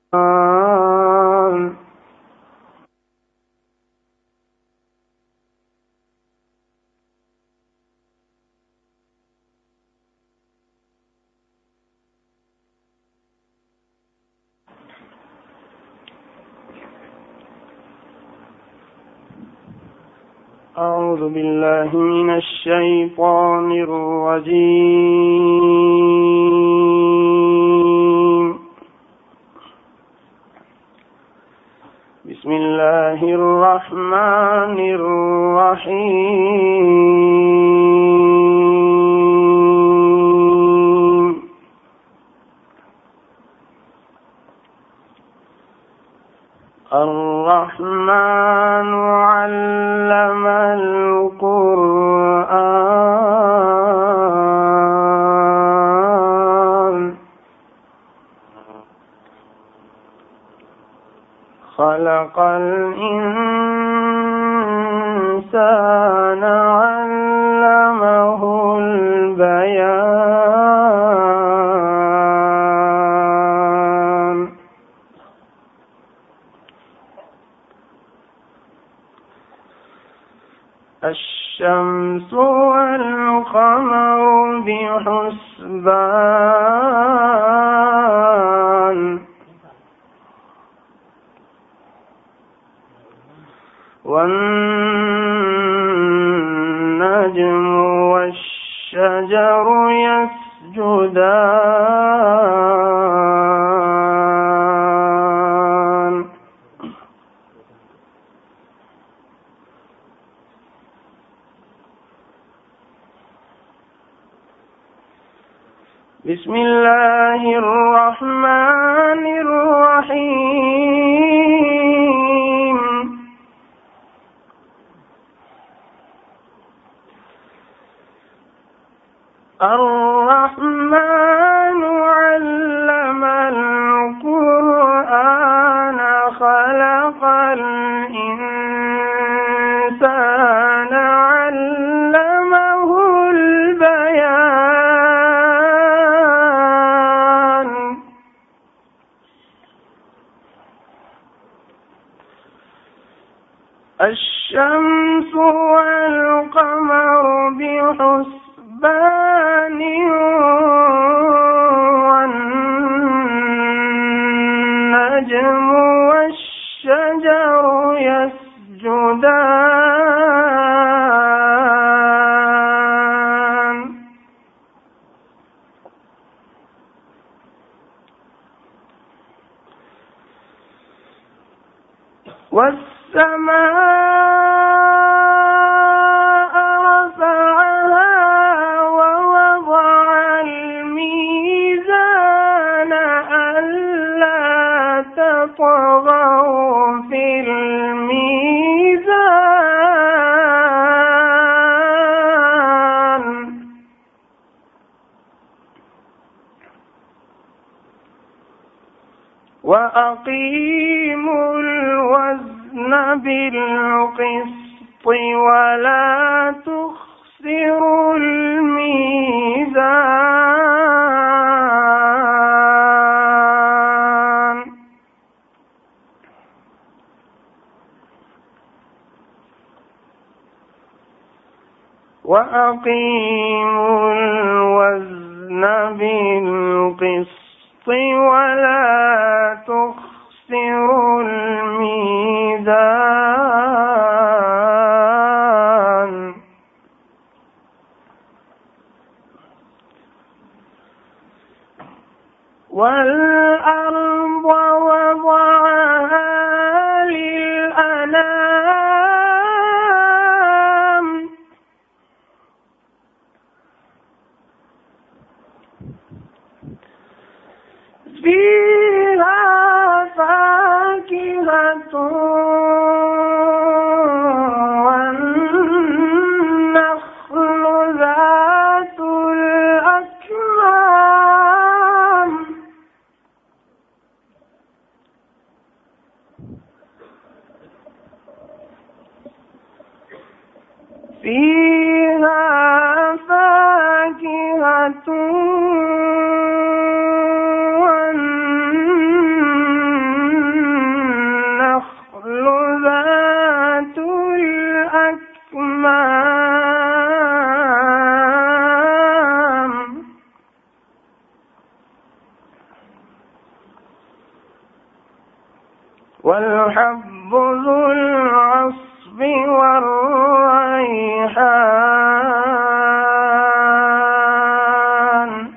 أعوذ بالله من الشيطان الرجيم. بسم الله الرحمن الرحيم. الرحمن علم القرآن خلق الإنسان علمه البيان. الشمس والقمر بحسبان والنجم والشجر يسجدان. بسم الله الرحمن الرحيم. الرحمن علم القرآن خلق الإنسان علمه البيان. الشمس والقمر بحسبان والنجم والشجر يسجدان. والسماء رفعها ووضع الميزان ألا تطغوا في الميزان وأقيموا الوزن بالقسط ولا تخسروا الميزان. وأقيموا الوزن بالقسط ولا تخسروا الميزان. والأرض وضعها للأنام فيها فاكهة والنخل ذات الأكمام فيها فاكهة والنخل والحب ذو العصف والريحان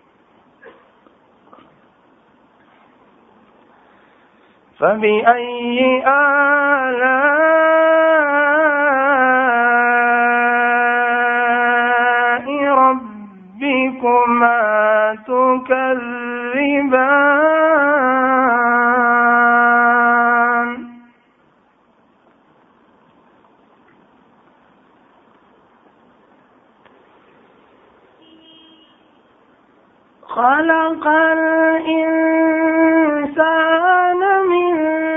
فبأي آلاء ربكما تكذبان خلق الإنسان من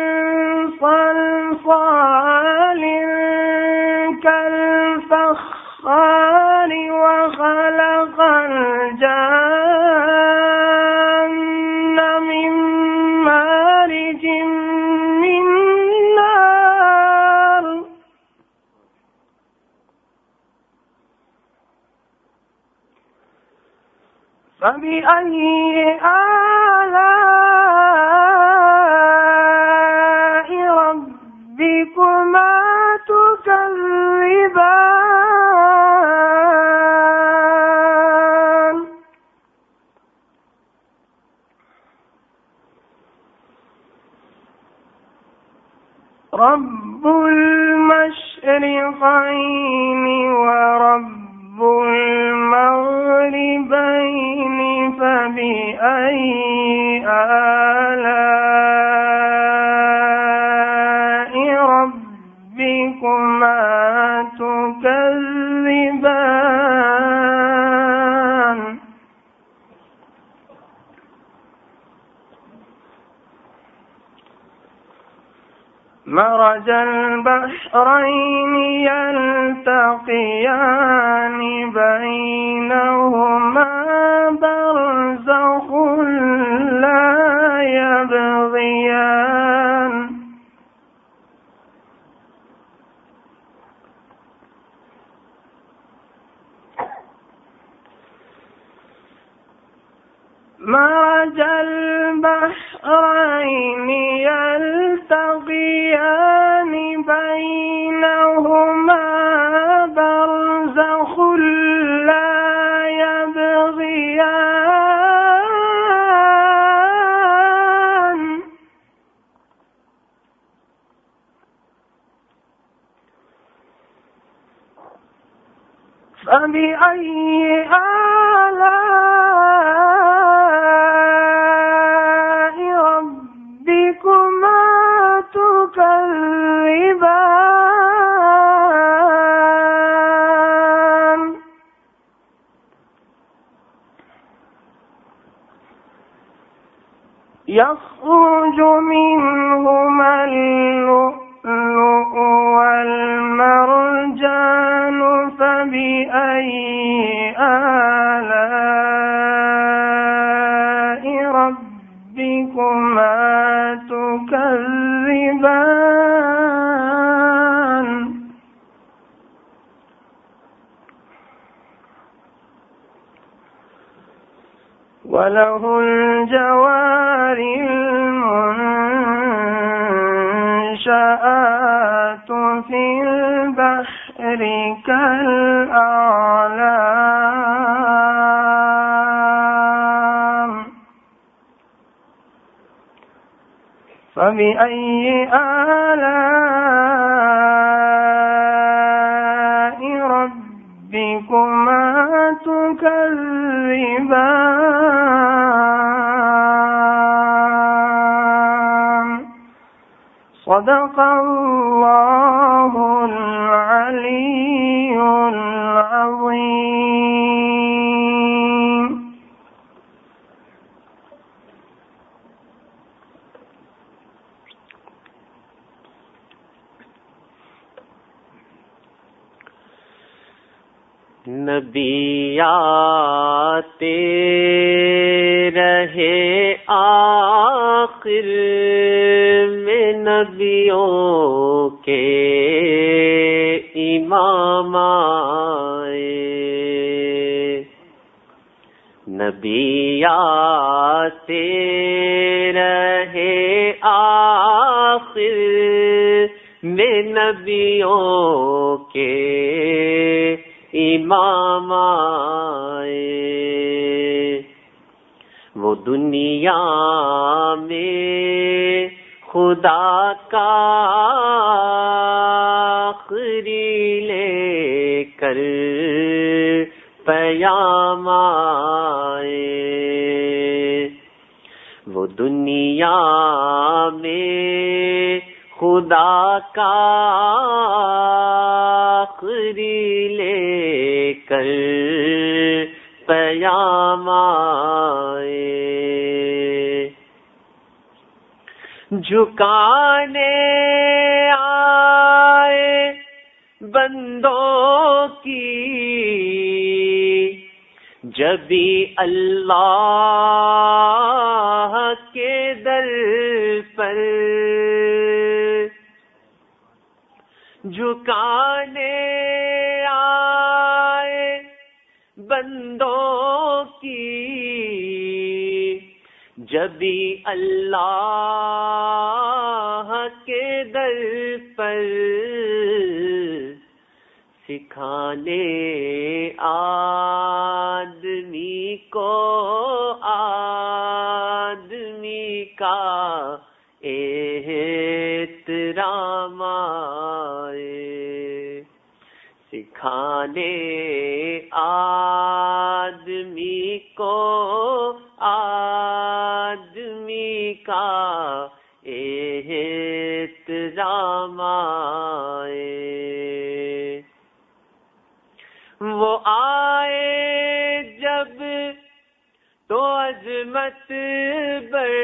صلصال كالفخار وخلق الجان من مارج من نار فبأي آلاء ربكما تكذبان رب المشرقين ورب المغربين فبأي آلاء ربكما تكذبان مرج البحرين يلتقيان بينهما برزخ لا يبغيان مرج البحرين يلتقيان بينهما برزخ لا يبغيان فبأي آلاء ربكما تكذبان يخرج منهما اللؤلؤ والمرجان فبأي آلاء ربكما تكذبان وله الجوار المنشآت في البحر كالأعلام فبأي آلاء ربكما تكذبان صدق الله العلي العظيم. नबी आते रहे आखिर में नबियों के इमाम आए। नबी आते रहे आखिर نبیوں کے امام آئے، وہ دنیا میں خدا کا آخری لے کر پیام آئے، وہ دنیا میں خدا کا آخری لے کر پیام آئے، جھکانے آئے بندوں کی جبھی اللہ کے در پر، جھکانے آئے بندوں کی جبھی اللہ کے در پر، سکھانے آدمی کو آدمی کا احترام آئے، سکھانے آدمی کو آدمی کا احترام آئے، وہ آئے جب تو عظمت بڑھ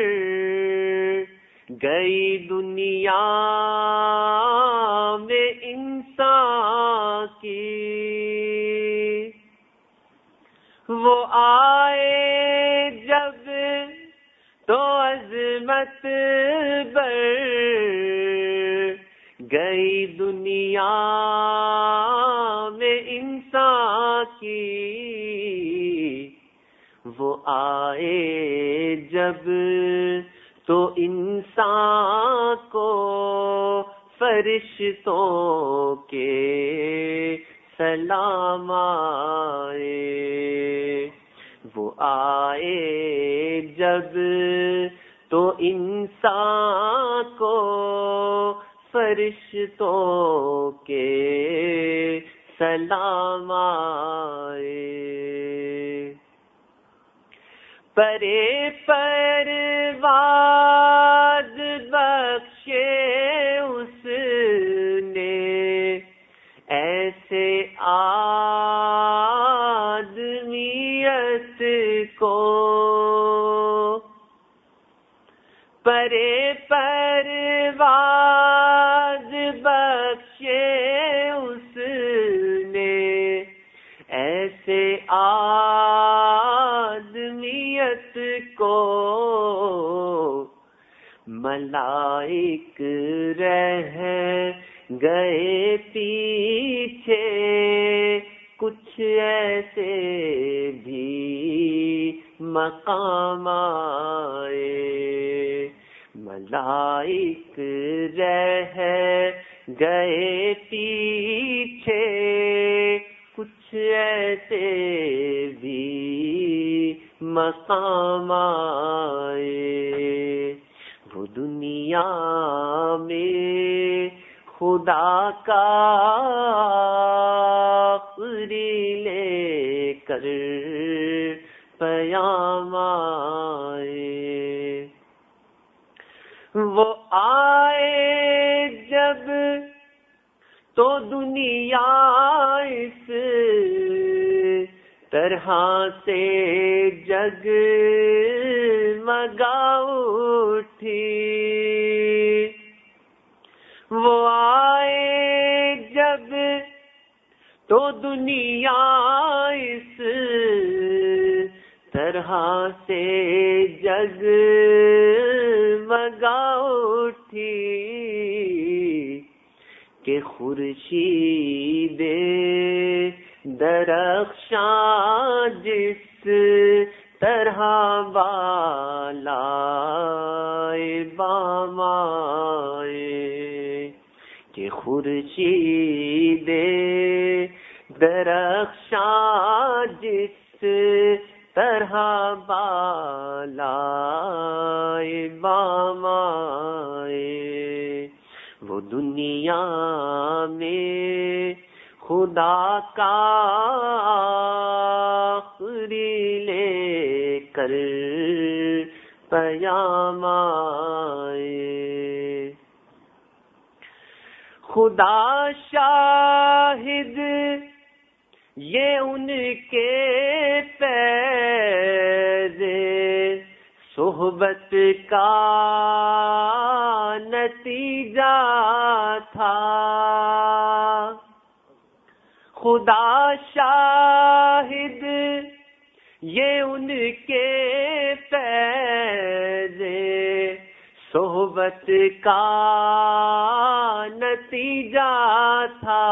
گئی دنیا میں انسان کی، وہ آئے جب تو عظمت بڑھ گئی دنیا میں انسان کی، وہ آئے جب تو انسان کو فرشتوں کے سلام آئے، وہ آئے جب تو انسان کو فرشتوں کے سلام آئے، پرے پرواز بخشے اس نے ایسے آدمیت کو، پرے پرواز بخشے اس نے ایسے آدمیت کو، ملائک رہ گئے پیچھے کچھ ایسے بھی مقام آئے، ملائک رہ گئے پیچھے کچھ ایسے بھی مقام آئے، وہ دنیا میں خدا کا آخری لے کر پیام آئے، وہ آئے جب تو دنیا اس طرح سے جگمگا اٹھی، وہ آئے جب تو دنیا اس طرح سے جگمگا اٹھی کہ خورشید درخشاں جس طرح بالائے بام آئے، کہ خورشید درخشاں جس طرح بالائے بام آئے، وہ دنیا میں خدا کا آخری لے کر پیام آئے۔ خدا شاہد یہ ان کے فیض صحبت کا نتیجہ تھا، خدا شاہد یہ ان کے فیض صحبت کا نتیجہ تھا،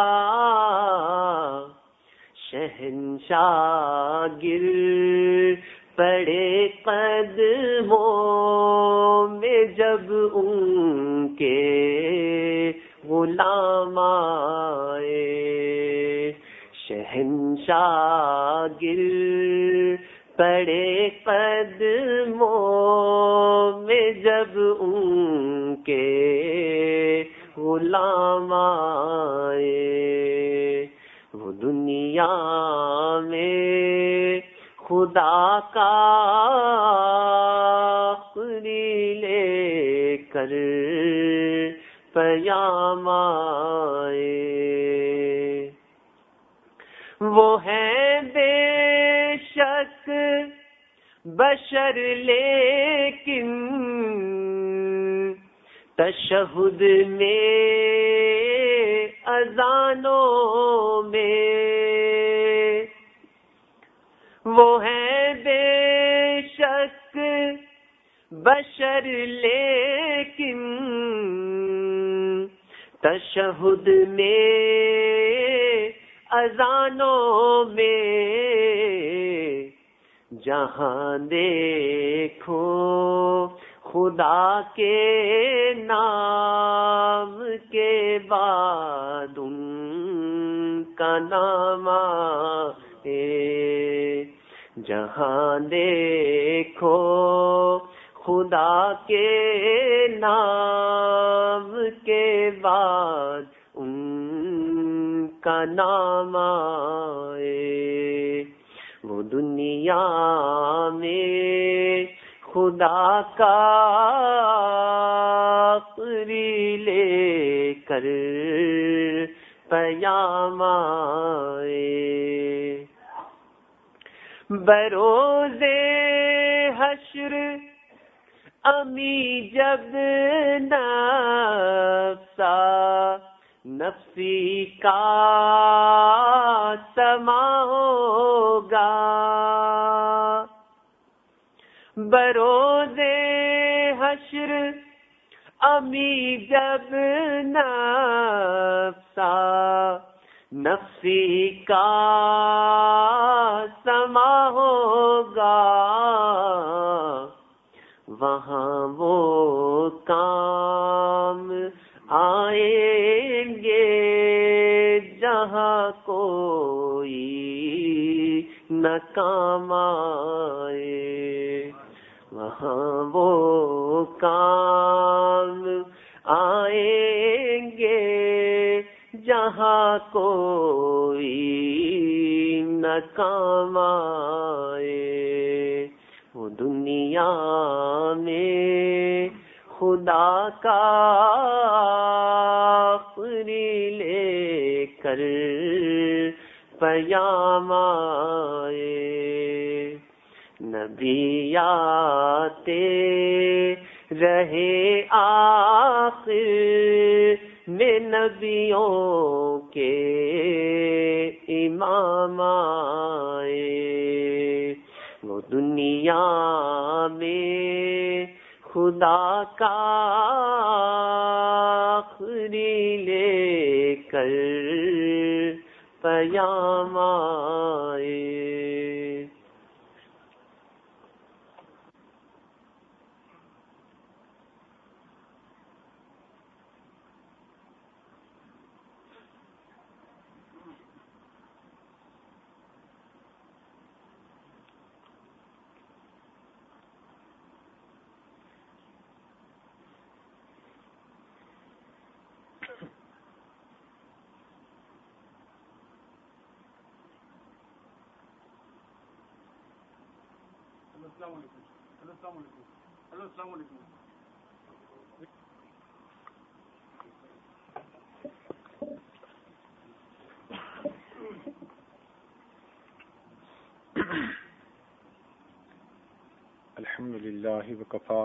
شہنشاہ گر پڑے قدموں میں جب ان کے غلام آئے، شہنشاہ گر پڑے قدموں میں جب ان کے غلام آئے، وہ دنیا میں خدا کا آخری لے کر پیام آئے۔ وہ ہیں بے شک بشر لیکن تشہد میں اذانوں میں، وہ ہیں بے شک بشر لیکن تشہد میں اذانوں میں، جہاں دیکھو خدا کے نام کے بعد ان کا نام آئے، جہاں دیکھو خدا کے نام کے بعد ان کا نام آئے، وہ دنیا میں خدا کا آخری لے کر پیام آئے۔ بروز حشر امی جب نفسی کا سما ہوگا، بروز حشر امی جب نفسی کا سما ہوگا، وہاں وہ کام آئیں گے جہاں کوئی نہ کام آئے، وہاں وہ کام آئیں گے جہاں کوئی نہ کام آئے، وہ دنیا میں خدا کا آخری لے کر پیام آئے، نبی آتے رہے آخر میں نبیوں کے امام آئے، وہ دنیا میں خدا کا آخری لے کر پیام آئے۔ الحمد لله وكفى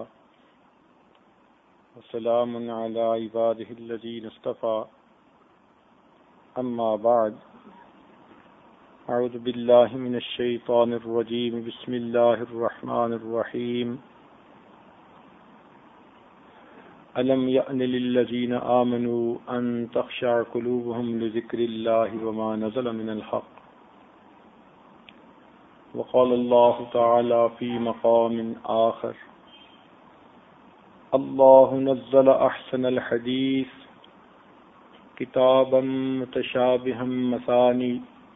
وسلام على عباده الذين اصطفى أما بعد أعوذ بالله من الشيطان الرجيم بسم الله الرحمن الرحيم ألم يأن للذين آمنوا أن تخشع قلوبهم لذكر الله وما نزل من الحق وقال الله تعالى في مقام آخر الله نزل أحسن الحديث كتابا متشابها مثاني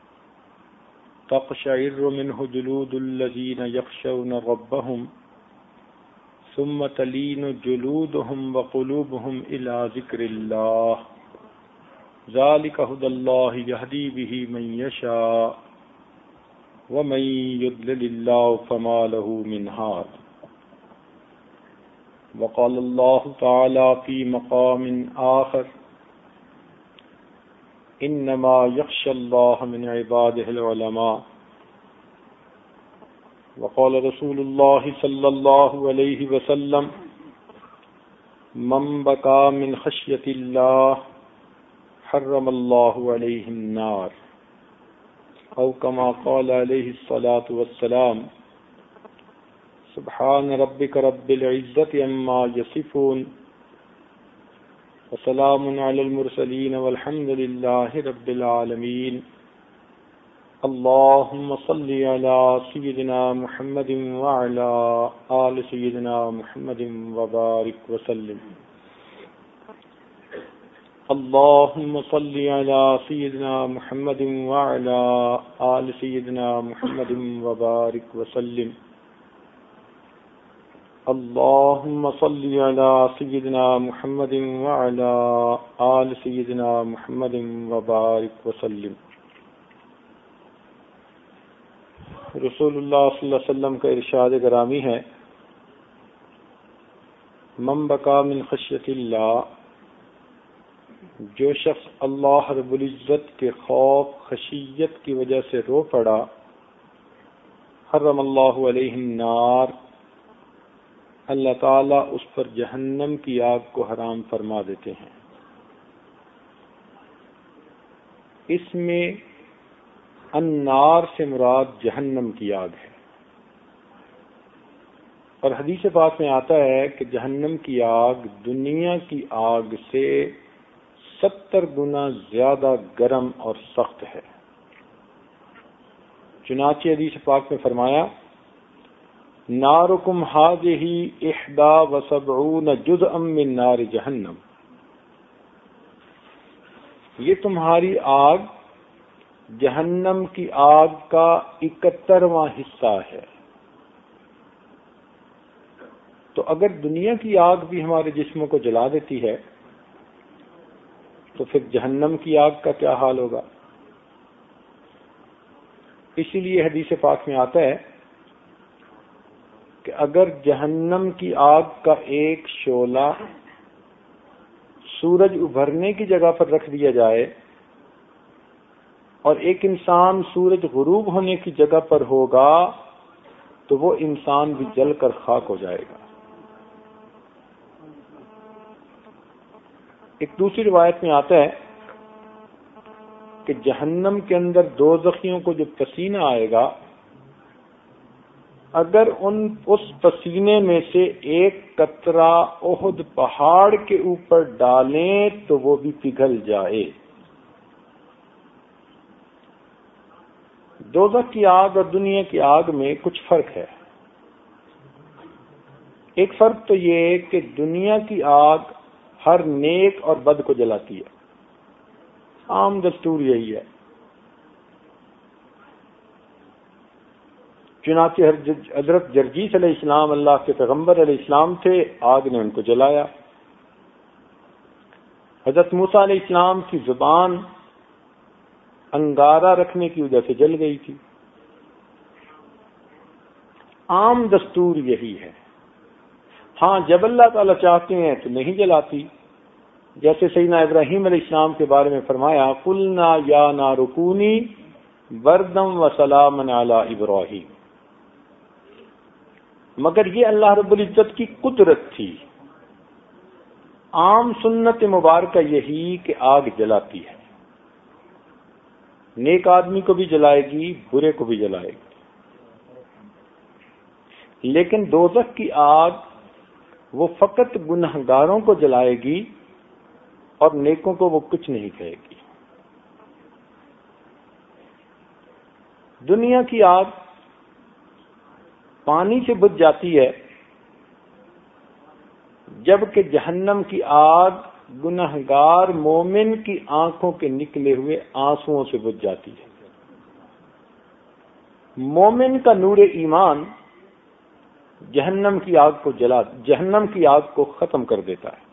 تقشعر منه جلود الذين يخشون ربهم ثم تلين جلودهم وقلوبهم إلى ذكر الله ذلك هدى الله يهدي به من يشاء ومن يضلل الله فما له من هاد وقال الله تعالى في مقام آخر انما يخشى الله من عباده العلماء وقال رسول الله صلى الله عليه وسلم من بكى من خشية الله حرم الله عليه النار او كما قال عليه الصلاة والسلام سبحان ربك رب العزة عما يصفون وسلام على المرسلين والحمد لله رب العالمين اللهم صل على سيدنا محمد وعلى آل سيدنا محمد وبارك وسلم اللهم صل على سيدنا محمد وعلى آل سيدنا محمد وبارك وسلم اللهم صل على سيدنا محمد وعلى آل سيدنا محمد وبارك وسلم. رسول اللہ صلی اللہ علیہ وسلم کا ارشاد گرامی ہے من بکا من خشیت اللہ، جو شخص اللہ رب العزت کے خوف خشیت کی وجہ سے رو پڑا، حرم اللہ علیہ النار، اللہ تعالیٰ اس پر جہنم کی آگ کو حرام فرما دیتے ہیں. اس میں النار سے مراد جہنم کی آگ ہے، اور حدیث پاک میں آتا ہے کہ جہنم کی آگ دنیا کی آگ سے 70 گنا زیادہ گرم اور سخت ہے. چنانچہ حدیث پاک میں فرمایا نارکم ہذہ 71 جزءا من نار جہنم، یہ تمہاری آگ جہنم کی آگ کا 71واں حصہ ہے. تو اگر دنیا کی آگ بھی ہمارے جسموں کو جلا دیتی ہے تو پھر جہنم کی آگ کا کیا حال ہوگا. اسی لیے حدیث پاک میں آتا ہے کہ اگر جہنم کی آگ کا ایک شعلہ سورج ابھرنے کی جگہ پر رکھ دیا جائے اور ایک انسان سورج غروب ہونے کی جگہ پر ہوگا تو وہ انسان بھی جل کر خاک ہو جائے گا. ایک دوسری روایت میں آتا ہے کہ جہنم کے اندر دوزخیوں کو جو پسینہ آئے گا، اگر اس پسینے میں سے ایک قطرہ احد پہاڑ کے اوپر ڈالیں تو وہ بھی پگھل جائے. دوزخ کی آگ اور دنیا کی آگ میں کچھ فرق ہے. ایک فرق تو یہ کہ دنیا کی آگ ہر نیک اور بد کو جلاتی ہے، عام دستور یہی ہے. چنانچہ حضرت جرجیس علیہ السلام اللہ کے پیغمبر علیہ السلام تھے، آگ نے ان کو جلایا. حضرت موسیٰ علیہ السلام کی زبان انگارہ رکھنے کی وجہ سے جل گئی تھی. عام دستور یہی ہے. ہاں جب اللہ تعالیٰ چاہتے ہیں تو نہیں جلاتی، جیسے سیدنا ابراہیم علیہ السلام کے بارے میں فرمایا قلنا یا نار کونی بردم و سلام علی ابراہیم. مگر یہ اللہ رب العزت کی قدرت تھی. عام سنت مبارکہ یہی کہ آگ جلاتی ہے، نیک آدمی کو بھی جلائے گی، برے کو بھی جلائے گی. لیکن دوزخ کی آگ وہ فقط گنہگاروں کو جلائے گی اور نیکوں کو وہ کچھ نہیں کہے گی. دنیا کی آگ پانی سے بجھ جاتی ہے، جبکہ جہنم کی آگ گنہگار مومن کی آنکھوں کے نکلے ہوئے آنسوؤں سے بجھ جاتی ہے. مومن کا نور ایمان جہنم کی آگ کو ختم کر دیتا ہے.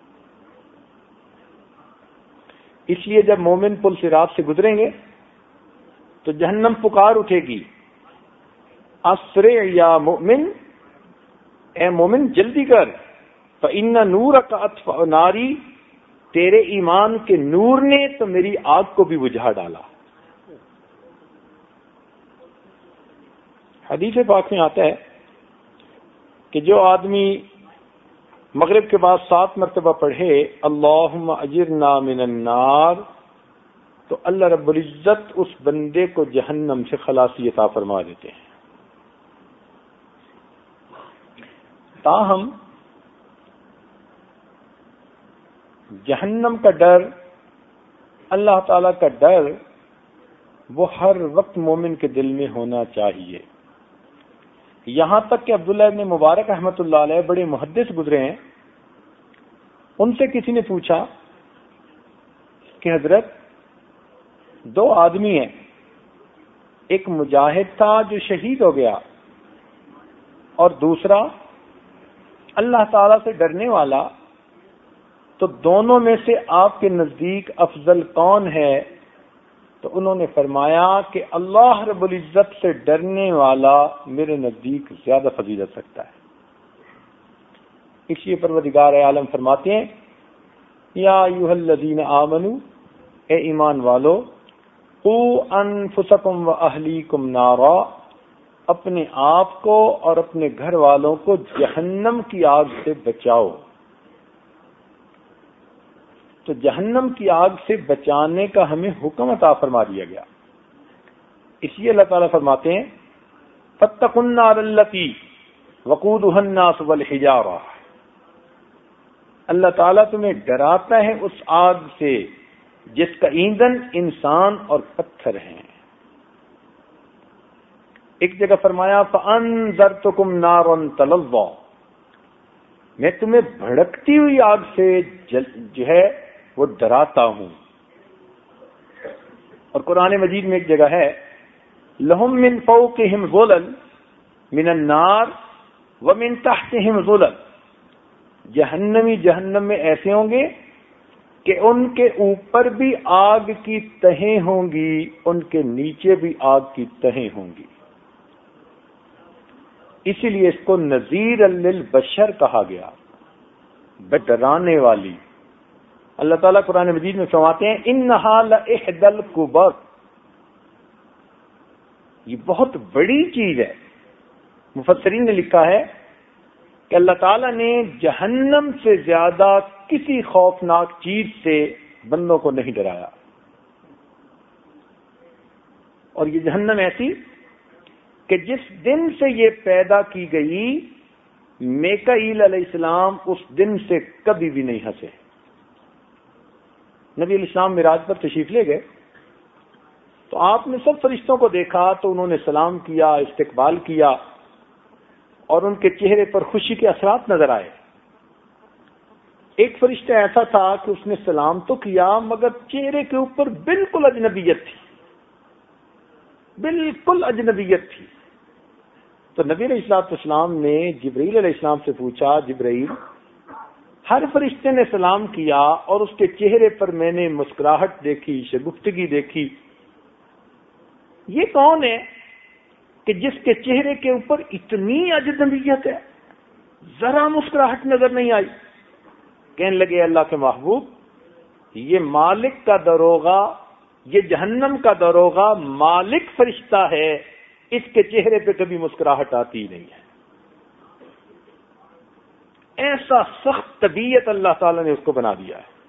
اس لیے جب مومن پل صراط سے گزریں گے تو جہنم پکار اٹھے گی، اسرع یا مومن، اے مومن جلدی کر، فإن نورک اطفأ ناری، تیرے ایمان کے نور نے تو میری آگ کو بھی بجھا ڈالا. حدیث پاک میں آتا ہے کہ جو آدمی مغرب کے بعد 7 مرتبہ پڑھے اللہم اجرنا من النار، تو اللہ رب العزت اس بندے کو جہنم سے خلاصی عطا فرما دیتے ہیں. تاہم جہنم کا ڈر، اللہ تعالی کا ڈر، وہ ہر وقت مومن کے دل میں ہونا چاہیے. یہاں تک کہ عبداللہ ابن مبارک رحمۃ اللہ علیہ بڑے محدث گزرے ہیں، ان سے کسی نے پوچھا کہ حضرت 2 آدمی ہیں، ایک مجاہد تھا جو شہید ہو گیا اور دوسرا اللہ تعالیٰ سے ڈرنے والا، تو دونوں میں سے آپ کے نزدیک افضل کون ہے؟ تو انہوں نے فرمایا کہ اللہ رب العزت سے ڈرنے والا میرے نزدیک زیادہ فضیلت رکھتا ہے. اس لیے پروردگار عالم فرماتے ہیں یا ایھا الذین آمنوا، اے ایمان والو، قوا انفسکم واہلیکم نارا، اپنے آپ کو اور اپنے گھر والوں کو جہنم کی آگ سے بچاؤ. تو جہنم کی آگ سے بچانے کا ہمیں حکم عطا فرما دیا گیا. اس لیے اللہ تعالیٰ فرماتے ہیں فاتقوا النار التی وقودها الناس والحجارہ، اللہ تعالیٰ تمہیں ڈراتا ہے اس آگ سے جس کا ایندھن انسان اور پتھر ہیں. ایک جگہ فرمایا فانذرتکم نارا تلظی، میں تمہیں بھڑکتی ہوئی آگ سے جو ہے وہ ڈراتا ہوں. اور قرآن مجید میں ایک جگہ ہے لہم من فوقہم ظلل من النار ومن تحتہم ظلل، جہنمی جہنم میں ایسے ہوں گے کہ ان کے اوپر بھی آگ کی تہیں ہوں گی، ان کے نیچے بھی آگ کی تہیں ہوں گی. اسی لیے اس کو نذیر للبشر کہا گیا، ڈرانے والی. اللہ تعالیٰ قرآن مجید میں فرماتے ہیں انہا لإحدی الکبر، یہ بہت بڑی چیز ہے. مفسرین نے لکھا ہے کہ اللہ تعالیٰ نے جہنم سے زیادہ کسی خوفناک چیز سے بندوں کو نہیں ڈرایا. اور یہ جہنم ایسی کہ جس دن سے یہ پیدا کی گئی، میکائیل علیہ السلام اس دن سے کبھی بھی نہیں ہنسے. نبی علیہ السلام معراج پر تشریف لے گئے تو آپ نے سب فرشتوں کو دیکھا تو انہوں نے سلام کیا، استقبال کیا، اور ان کے چہرے پر خوشی کے اثرات نظر آئے. ایک فرشتہ ایسا تھا کہ اس نے سلام تو کیا مگر چہرے کے اوپر بالکل اجنبیت تھی، بالکل اجنبیت تھی. تو نبی علیہ السلام نے جبرائیل علیہ السلام سے پوچھا جبرائیل، ہر فرشتے نے سلام کیا اور اس کے چہرے پر میں نے مسکراہٹ دیکھی، شگفتگی دیکھی، یہ کون ہے کہ جس کے چہرے کے اوپر اتنی اجنبیت ہے، ذرا مسکراہٹ نظر نہیں آئی. کہنے لگے اللہ کے محبوب، یہ مالک کا دروغہ، یہ جہنم کا دروغہ مالک فرشتہ ہے، اس کے چہرے پہ کبھی مسکراہٹ آتی ہی نہیں ہے. ایسا سخت طبیعت اللہ تعالیٰ نے اس کو بنا دیا ہے.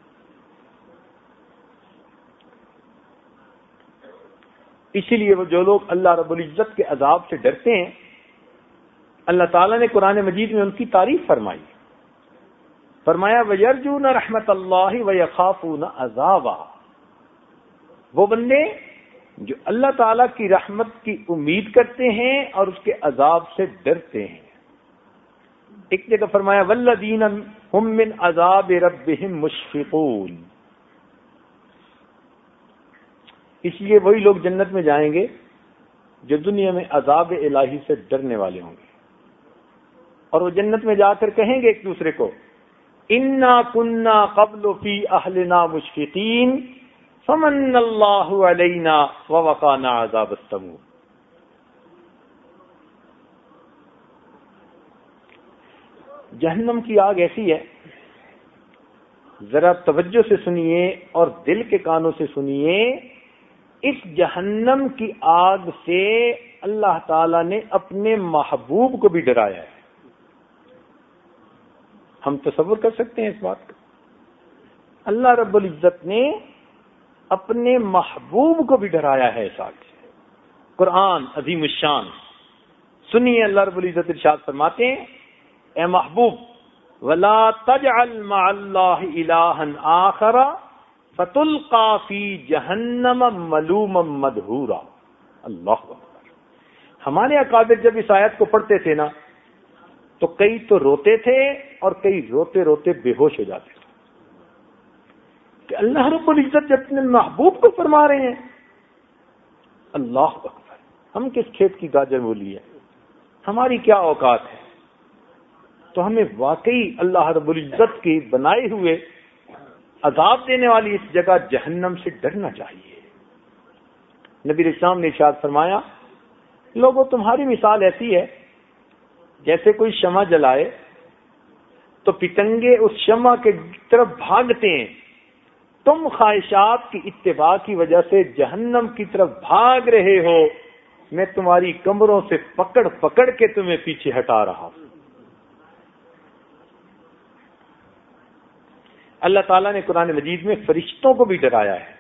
اسی لیے وہ جو لوگ اللہ رب العزت کے عذاب سے ڈرتے ہیں، اللہ تعالیٰ نے قرآن مجید میں ان کی تعریف فرمائی. فرمایا وَيَرْجُونَ رَحْمَتَ اللَّهِ وَيَخَافُونَ عَذَابَهَا. وہ بندے جو اللہ تعالیٰ کی رحمت کی امید کرتے ہیں اور اس کے عذاب سے ڈرتے ہیں. ایک جگہ فرمایا وَالَّذِينَ هُمْ مِنْ عَذَابِ رَبِّهِمْ مُشْفِقُونَ. اس لیے وہی لوگ جنت میں جائیں گے جو دنیا میں عذاب الہی سے ڈرنے والے ہوں گے، اور وہ جنت میں جا کر کہیں گے ایک دوسرے کو اِنَّا كُنَّا قَبْلُ فِي أَهْلِنَا مُشْفِقِينَ فَمَنَّ اللَّهُ عَلَيْنَا وَوَقَانَا عَذَابَ السَّمُومِ. جہنم کی آگ ایسی ہے، ذرا توجہ سے سنیے اور دل کے کانوں سے سنیے. اس جہنم کی آگ سے اللہ تعالی نے اپنے محبوب کو بھی ڈرایا ہے. ہم تصور کر سکتے ہیں اس بات کو؟ اللہ رب العزت نے اپنے محبوب کو بھی ڈرایا ہے اس آگ سے. قرآن عظیم الشان سنیے، اللہ رب العزت ارشاد فرماتے ہیں اے محبوب وَلَا تَجْعَلْ مَعَ اللَّهِ إِلَٰهًا آخَرَ فَتُلْقَىٰ فِي جَهَنَّمَ مَلُومًا مَدْحُورًا. اللہ اکبر. ہمارے اکابر جب اس آیت کو پڑھتے تھے نا تو کئی تو روتے تھے اور کئی روتے روتے بے ہوش ہو جاتے تھے کہ اللہ رب العزت جب اپنے محبوب کو فرما رہے ہیں. اللہ اکبر. ہم کس کھیت کی گاجر مولی ہے، ہماری کیا اوقات ہے. تو ہمیں واقعی اللہ رب العزت کی بنائے ہوئے عذاب دینے والی اس جگہ جہنم سے ڈرنا چاہیے. نبی اسلام نے ارشاد فرمایا لوگوں تمہاری مثال ایسی ہے جیسے کوئی شمع جلائے تو پتنگے اس شمع کے طرف بھاگتے ہیں. تم خواہشات کی اتباع کی وجہ سے جہنم کی طرف بھاگ رہے ہو، میں تمہاری کمروں سے پکڑ پکڑ کے تمہیں پیچھے ہٹا رہا ہوں. اللہ تعالیٰ نے قرآن مجید میں فرشتوں کو بھی ڈرایا ہے،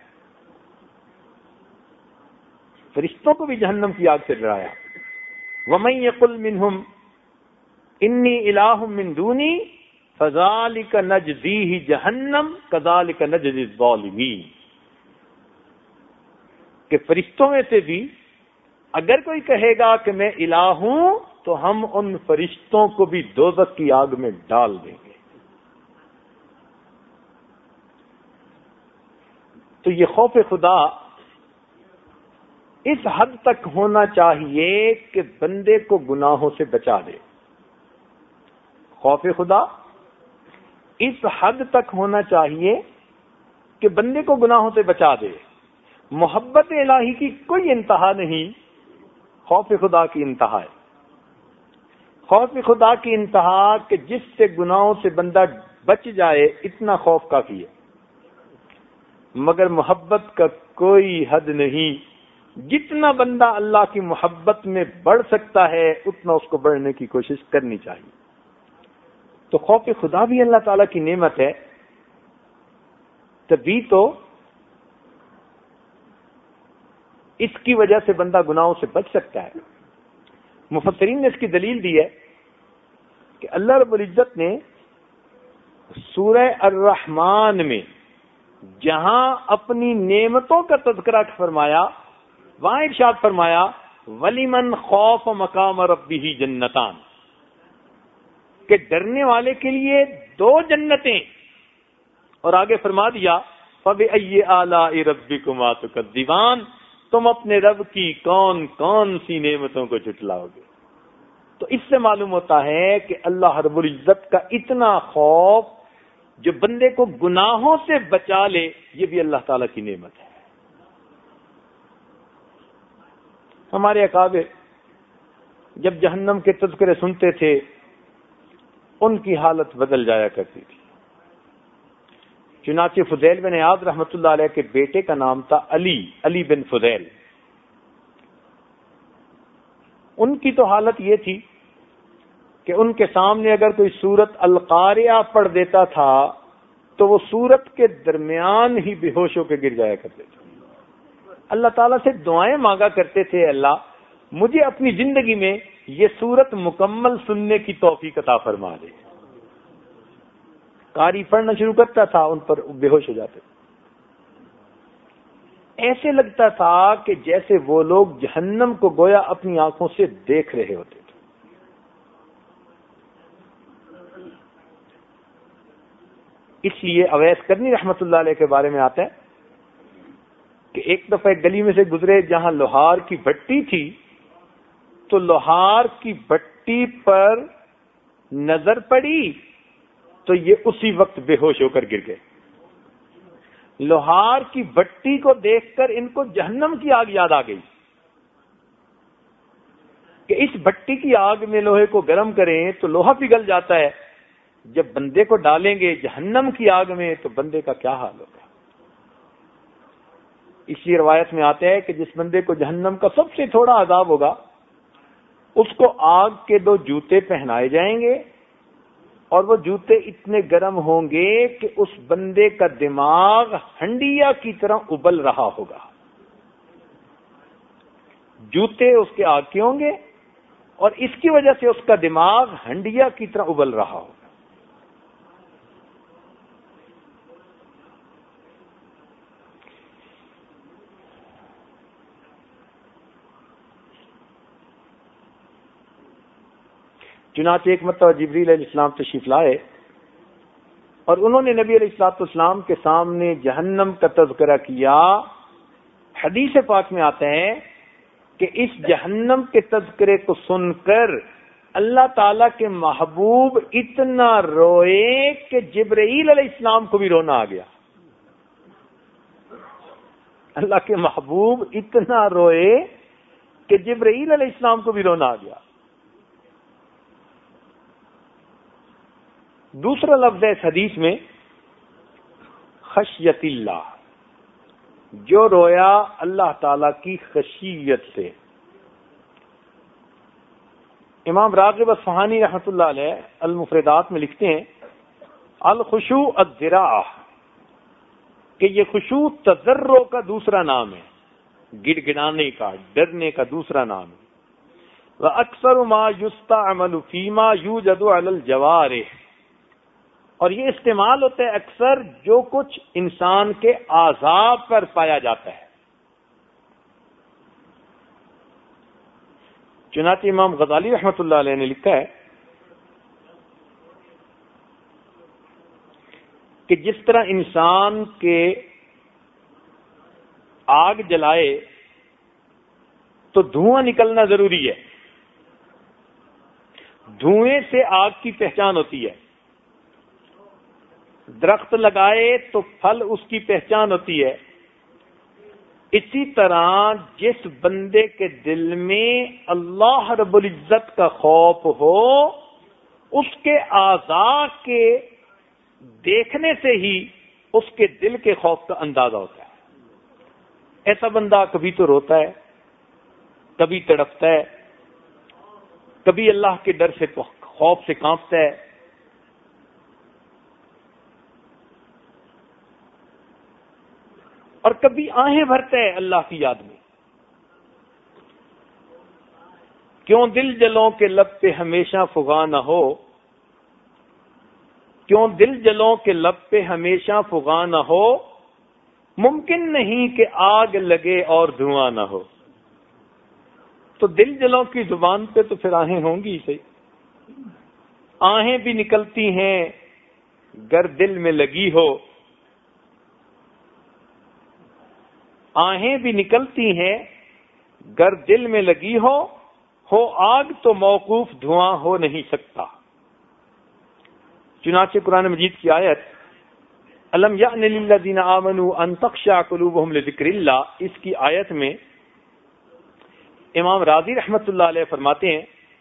فرشتوں کو بھی جہنم کی آگ سے ڈرایا. وَمَن يَقُلْ مِنْهُمْ إِنِّي إِلَٰهٌ مِّن دُونِي فَذَٰلِكَ نَجْزِيهِ جَهَنَّمَ كَذَٰلِكَ نَجْزِي الظَّالِمِينَ. کہ فرشتوں میں سے بھی اگر کوئی کہے گا کہ میں الہ ہوں تو ہم ان فرشتوں کو بھی دوزخ کی آگ میں ڈال دیں گے. تو یہ خوف خدا اس حد تک ہونا چاہیے کہ بندے کو گناہوں سے بچا دے. خوف خدا اس حد تک ہونا چاہیے کہ بندے کو گناہوں سے بچا دے. محبت الہی کی کوئی انتہا نہیں، خوف خدا کی انتہا ہے. خوف خدا کی انتہا کہ جس سے گناہوں سے بندہ بچ جائے اتنا خوف کافی ہے، مگر محبت کا کوئی حد نہیں. جتنا بندہ اللہ کی محبت میں بڑھ سکتا ہے اتنا اس کو بڑھنے کی کوشش کرنی چاہیے. تو خوف خدا بھی اللہ تعالیٰ کی نعمت ہے، تبھی تو اس کی وجہ سے بندہ گناہوں سے بچ سکتا ہے. مفسرین نے اس کی دلیل دی ہے کہ اللہ رب العزت نے سورہ الرحمن میں جہاں اپنی نعمتوں کا تذکرہ فرمایا وہاں ارشاد فرمایا وَلِمَنْ خَافَ مَقَامَ رَبِّهِ جَنَّتَانِ، کہ ڈرنے والے کے لیے 2 جنتیں، اور آگے فرما دیا فَبِأَيِّ آلَاءِ رَبِّكُمَا تُكَذِّبَانِ، تم اپنے رب کی کون کون سی نعمتوں کو جھٹلاؤ گے. تو اس سے معلوم ہوتا ہے کہ اللہ رب العزت کا اتنا خوف جو بندے کو گناہوں سے بچا لے یہ بھی اللہ تعالیٰ کی نعمت ہے. ہمارے اکابر جب جہنم کے تذکرے سنتے تھے ان کی حالت بدل جایا کرتی تھی. چنانچہ فضیل بن عیاض رحمۃ اللہ علیہ کے بیٹے کا نام تھا علی بن فضیل. ان کی تو حالت یہ تھی کہ ان کے سامنے اگر کوئی سورت القاریہ پڑھ دیتا تھا تو وہ سورت کے درمیان ہی بے ہوش ہو کے گر جایا کرتے تھے. اللہ تعالیٰ سے دعائیں مانگا کرتے تھے, اللہ مجھے اپنی زندگی میں یہ سورت مکمل سننے کی توفیق عطا فرما دے. قاری پڑھنا شروع کرتا تھا, ان پر بے ہوش ہو جاتے. ایسے لگتا تھا کہ جیسے وہ لوگ جہنم کو گویا اپنی آنکھوں سے دیکھ رہے ہوتے تھے. اس لیے اویس کرنی رحمت اللہ علیہ کے بارے میں آتا ہے کہ ایک دفعہ ایک گلی میں سے گزرے جہاں لوہار کی بھٹی تھی, تو لوہار کی بھٹی پر نظر پڑی تو یہ اسی وقت بے ہوش ہو کر گر گئے. لوہار کی بھٹی کو دیکھ کر ان کو جہنم کی آگ یاد آ گئی کہ اس بھٹی کی آگ میں لوہے کو گرم کریں تو لوہا پگھل جاتا ہے, جب بندے کو ڈالیں گے جہنم کی آگ میں تو بندے کا کیا حال ہوگا. اسی روایت میں آتا ہے کہ جس بندے کو جہنم کا سب سے تھوڑا عذاب ہوگا اس کو آگ کے 2 جوتے پہنائے جائیں گے, اور وہ جوتے اتنے گرم ہوں گے کہ اس بندے کا دماغ ہنڈیا کی طرح ابل رہا ہوگا. جوتے اس کے آگ کے ہوں گے اور اس کی وجہ سے اس کا دماغ ہنڈیا کی طرح ابل رہا ہوگا. چنانچہ ایک مرتبہ جبریل علیہ السلام تشریف لائے اور انہوں نے نبی علیہ الصلوۃ والسلام کے سامنے جہنم کا تذکرہ کیا. حدیث پاک میں آتے ہیں کہ اس جہنم کے تذکرے کو سن کر اللہ تعالیٰ کے محبوب اتنا روئے کہ جبرائیل علیہ السلام کو بھی رونا آ گیا. اللہ کے محبوب اتنا روئے کہ جبرائیل علیہ السلام کو بھی رونا آ گیا. دوسرا لفظ ہے اس حدیث میں خشیت اللہ, جو رویا اللہ تعالی کی خشیت سے. امام راغب اصفہانی رحمۃ اللہ علیہ المفردات میں لکھتے ہیں الخشوع الذراع, کہ یہ خشوع تضرع کا دوسرا نام ہے, گڑ گڑانے کا, ڈرنے کا دوسرا نام ہے. وَأَكْثَرُ مَا يُسْتَعْمَلُ فِي مَا يُوجَدُ عَلَى الْجَوَارِحِ, اور یہ استعمال ہوتا ہے اکثر جو کچھ انسان کے اعضاء پر پایا جاتا ہے. چنانچہ امام غزالی رحمۃ اللہ علیہ نے لکھا ہے کہ جس طرح انسان کے آگ جلائے تو دھواں نکلنا ضروری ہے, دھوئیں سے آگ کی پہچان ہوتی ہے. درخت لگائے تو پھل اس کی پہچان ہوتی ہے. اسی طرح جس بندے کے دل میں اللہ رب العزت کا خوف ہو اس کے اعضاء کے دیکھنے سے ہی اس کے دل کے خوف کا اندازہ ہوتا ہے. ایسا بندہ کبھی تو روتا ہے, کبھی تڑپتا ہے, کبھی اللہ کے ڈر سے خوف سے کانپتا ہے, اور کبھی آہیں بھرتا ہے اللہ کی یاد میں. کیوں دل جلوں کے لب پہ ہمیشہ فغاں نہ ہو, کیوں دل جلوں کے لب پہ ہمیشہ فغاں نہ ہو, ممکن نہیں کہ آگ لگے اور دھواں نہ ہو. تو دل جلوں کی زبان پہ تو پھر آہیں ہوں گی صحیح. آہیں بھی نکلتی ہیں گر دل میں لگی ہو, آہیں بھی نکلتی ہیں گر دل میں لگی ہو آگ تو موقوف دھواں ہو نہیں سکتا. چنانچہ قرآن مجید کی آیت الم یأن للذین آمنوا ان تخشع قلوبہم لذکر اللہ, اس کی آیت میں امام راضی رحمت اللہ علیہ فرماتے ہیں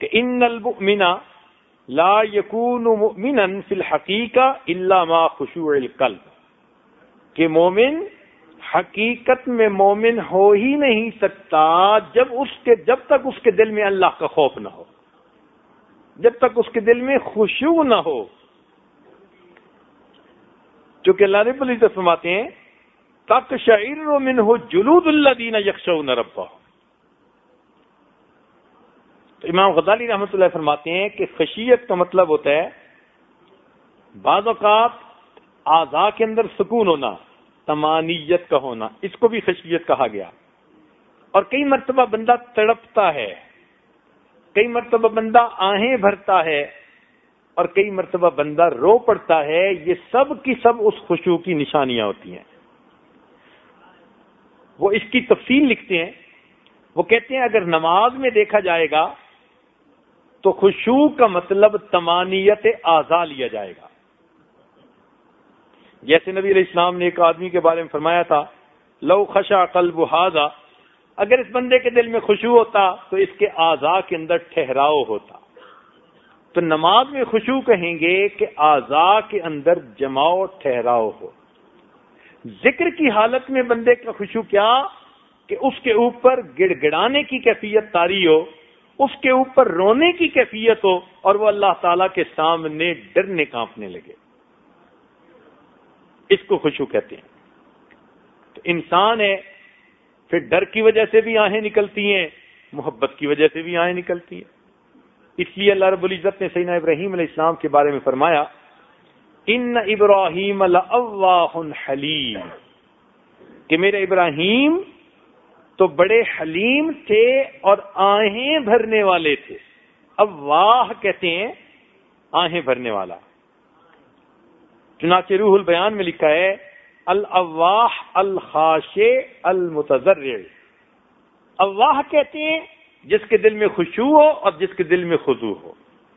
کہ ان المؤمن لا یکون مؤمنا فی الحقیقہ الا ما خشوع القلب، کہ مومن حقیقت میں مومن ہو ہی نہیں سکتا جب تک اس کے دل میں اللہ کا خوف نہ ہو، جب تک اس کے دل میں خشوع نہ ہو. چونکہ اللہ رب العزت فرماتے ہیں تقشعر منہ جلود الذین یخشون ربہم. تو امام غزالی رحمۃ اللہ فرماتے ہیں کہ خشیت کا مطلب ہوتا ہے بعض اوقات اعضاء کے اندر سکون ہونا، طمانینت کا ہونا، اس کو بھی خشیت کہا گیا. اور کئی مرتبہ بندہ تڑپتا ہے، کئی مرتبہ بندہ آہیں بھرتا ہے، اور کئی مرتبہ بندہ رو پڑتا ہے. یہ سب کی سب اس خشوع کی نشانیاں ہوتی ہیں. وہ اس کی تفصیل لکھتے ہیں، وہ کہتے ہیں اگر نماز میں دیکھا جائے گا تو خشوع کا مطلب طمانینت اعضاء لیا جائے گا. جیسے نبی علیہ السلام نے ایک آدمی کے بارے میں فرمایا تھا لو خشع قلب ھذا، اگر اس بندے کے دل میں خشوع ہوتا تو اس کے اعضاء کے اندر ٹھہراؤ ہوتا. تو نماز میں خشوع کہیں گے کہ اعضاء کے اندر جماؤ ٹھہراؤ ہو. ذکر کی حالت میں بندے کا خشوع کیا کہ اس کے اوپر گڑ گڑانے کی کیفیت طاری ہو، اس کے اوپر رونے کی کیفیت ہو، اور وہ اللہ تعالی کے سامنے ڈرنے کانپنے لگے. اس کو خشوع کہتے ہیں. تو انسان ہے، پھر ڈر کی وجہ سے بھی آہیں نکلتی ہیں، محبت کی وجہ سے بھی آہیں نکلتی ہیں. اس لیے اللہ رب العزت نے سیدنا ابراہیم علیہ السلام کے بارے میں فرمایا ان ابراہیم لأواہ حلیم، کہ میرے ابراہیم تو بڑے حلیم تھے اور آہیں بھرنے والے تھے. اواہ کہتے ہیں آہیں بھرنے والا. چنانچہ روح البیان میں لکھا ہے الاواہ الخاشع المتضرع. اواہ کہتے ہیں جس کے دل میں خشوع ہو اور جس کے دل میں خضوع ہو.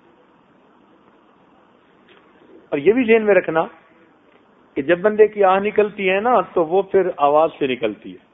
اور یہ بھی ذہن میں رکھنا کہ جب بندے کی آہ نکلتی ہے نا تو وہ پھر آواز سے نکلتی ہے.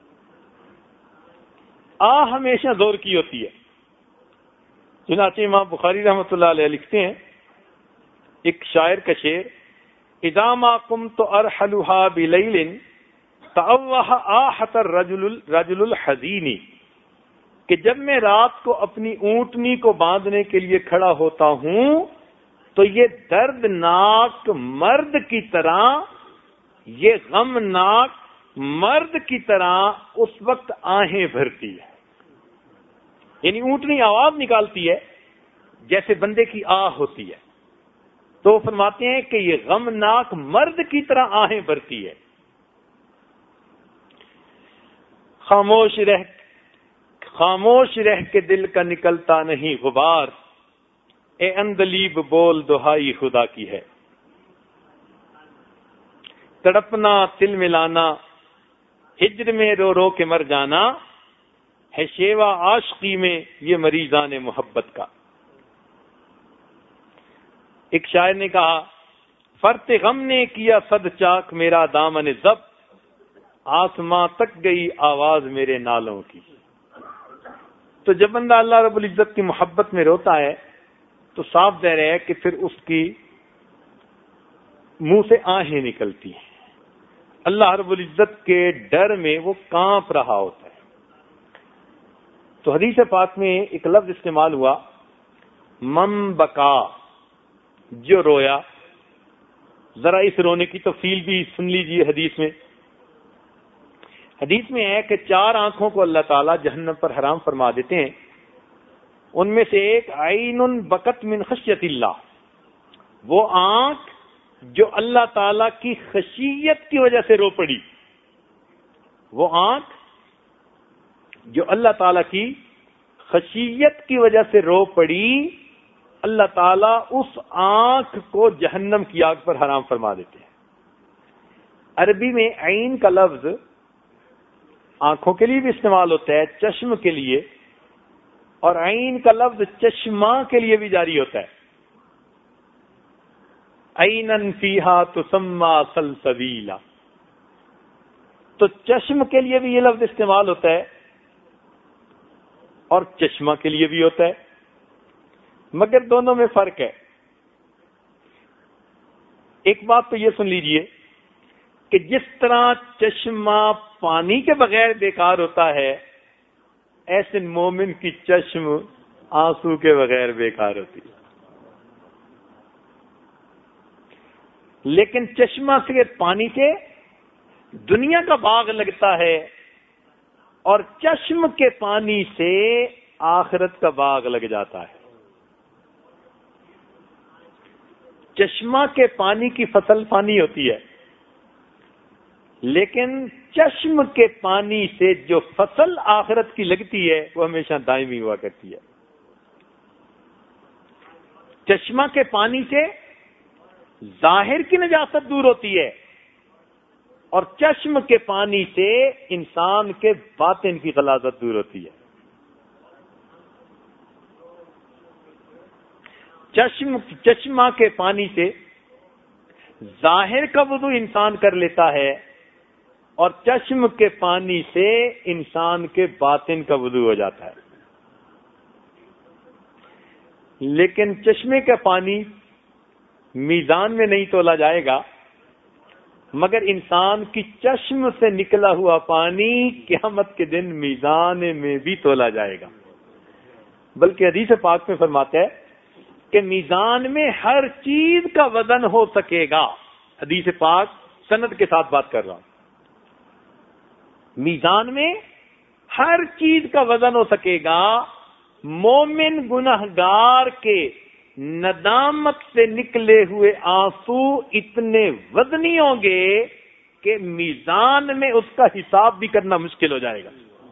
آہ ہمیشہ زور کی ہوتی ہے. چنانچہ امام بخاری رحمۃ اللہ علیہ لکھتے ہیں ایک شاعر کا شعر اذا ما قمت ارحلها بلیل تأوہ آہت الرجل الحزین، کہ جب میں رات کو اپنی اونٹنی کو باندھنے کے لیے کھڑا ہوتا ہوں تو یہ دردناک مرد کی طرح، یہ غمناک مرد کی طرح اس وقت آہیں بھرتی ہے. یعنی اونٹنی آواز نکالتی ہے جیسے بندے کی آہ ہوتی ہے. تو وہ فرماتے ہیں کہ یہ غمناک مرد کی طرح آہیں بھرتی ہے. خاموش رہ کے دل کا نکلتا نہیں غبار، اے اندلیب بول دہائی خدا کی ہے. تڑپنا تل ملانا ہجر میں رو رو کے مر جانا ہے شیوا عاشقی میں یہ مریضان محبت کا. ایک شاعر نے کہا فرط غم نے کیا صد چاک میرا دامن زب، آسماں تک گئی آواز میرے نالوں کی. تو جب بندہ اللہ رب العزت کی محبت میں روتا ہے تو صاف ظاہر ہے کہ پھر اس کی منہ سے آہیں نکلتی ہیں. اللہ رب العزت کے ڈر میں وہ کانپ رہا ہوتا ہے. تو حدیث پاک میں ایک لفظ استعمال ہوا من بکا، جو رویا. ذرا اس رونے کی تفصیل بھی سن لیجیے. حدیث میں ہے کہ 4 آنکھوں کو اللہ تعالیٰ جہنم پر حرام فرما دیتے ہیں. ان میں سے ایک عین بکت من خشیت اللہ، وہ آنکھ جو اللہ تعالیٰ کی خشیت کی وجہ سے رو پڑی. وہ آنکھ جو اللہ تعالیٰ کی خشیت کی وجہ سے رو پڑی، اللہ تعالیٰ اس آنکھ کو جہنم کی آگ پر حرام فرما دیتے ہیں. عربی میں عین کا لفظ آنکھوں کے لیے بھی استعمال ہوتا ہے، چشم کے لیے، اور عین کا لفظ چشمہ کے لیے بھی جاری ہوتا ہے. عینن فیہا تسمی سلسبیلا، تو چشم کے لیے بھی یہ لفظ استعمال ہوتا ہے اور چشمہ کے لیے بھی ہوتا ہے. مگر دونوں میں فرق ہے. ایک بات تو یہ سن لیجئے کہ جس طرح چشمہ پانی کے بغیر بیکار ہوتا ہے، ایسے مومن کی چشم آنسو کے بغیر بیکار ہوتی ہے. لیکن چشمہ سے پانی سے دنیا کا باغ لگتا ہے اور چشم کے پانی سے آخرت کا باغ لگ جاتا ہے. چشمہ کے پانی کی فصل فانی ہوتی ہے، لیکن چشم کے پانی سے جو فصل آخرت کی لگتی ہے وہ ہمیشہ دائمی ہوا کرتی ہے. چشمہ کے پانی سے ظاہر کی نجاست دور ہوتی ہے اور چشم کے پانی سے انسان کے باطن کی غلاظت دور ہوتی ہے. چشمہ کے پانی سے ظاہر کا وضو انسان کر لیتا ہے اور چشم کے پانی سے انسان کے باطن کا وضو ہو جاتا ہے. لیکن چشمے کا پانی میزان میں نہیں تولا جائے گا، مگر انسان کی چشم سے نکلا ہوا پانی قیامت کے دن میزان میں بھی تولا جائے گا. بلکہ حدیث پاک میں فرماتا ہے کہ میزان میں ہر چیز کا وزن ہو سکے گا. حدیث پاک سند کے ساتھ بات کر رہا ہوں. میزان میں ہر چیز کا وزن ہو سکے گا. مومن گنہگار کے ندامت سے نکلے ہوئے آنسو اتنے وزنی ہوں گے کہ میزان میں اس کا حساب بھی کرنا مشکل ہو جائے گا.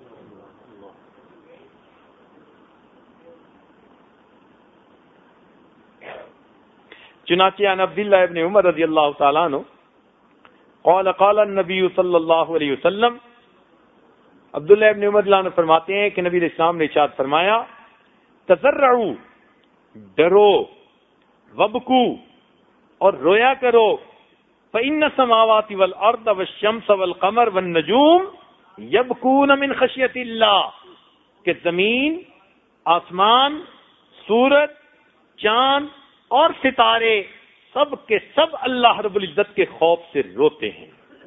چنانچہ عن عبداللہ ابن عمر رضی اللہ تعالیٰ عنہ قال قال النبی صلی اللہ علیہ وسلم، عبداللہ ابن عمر رضی اللہ عنہ فرماتے ہیں کہ نبی علیہ السلام نے ارشاد فرمایا، تضرعوا، ڈرو، وبکو، اور رویا کرو، فإن السماوات والأرض والشمس والقمر والنجوم يبكون من خشیت اللہ، کہ زمین، آسمان، سورج، چاند اور ستارے سب کے سب اللہ رب العزت کے خوف سے روتے ہیں.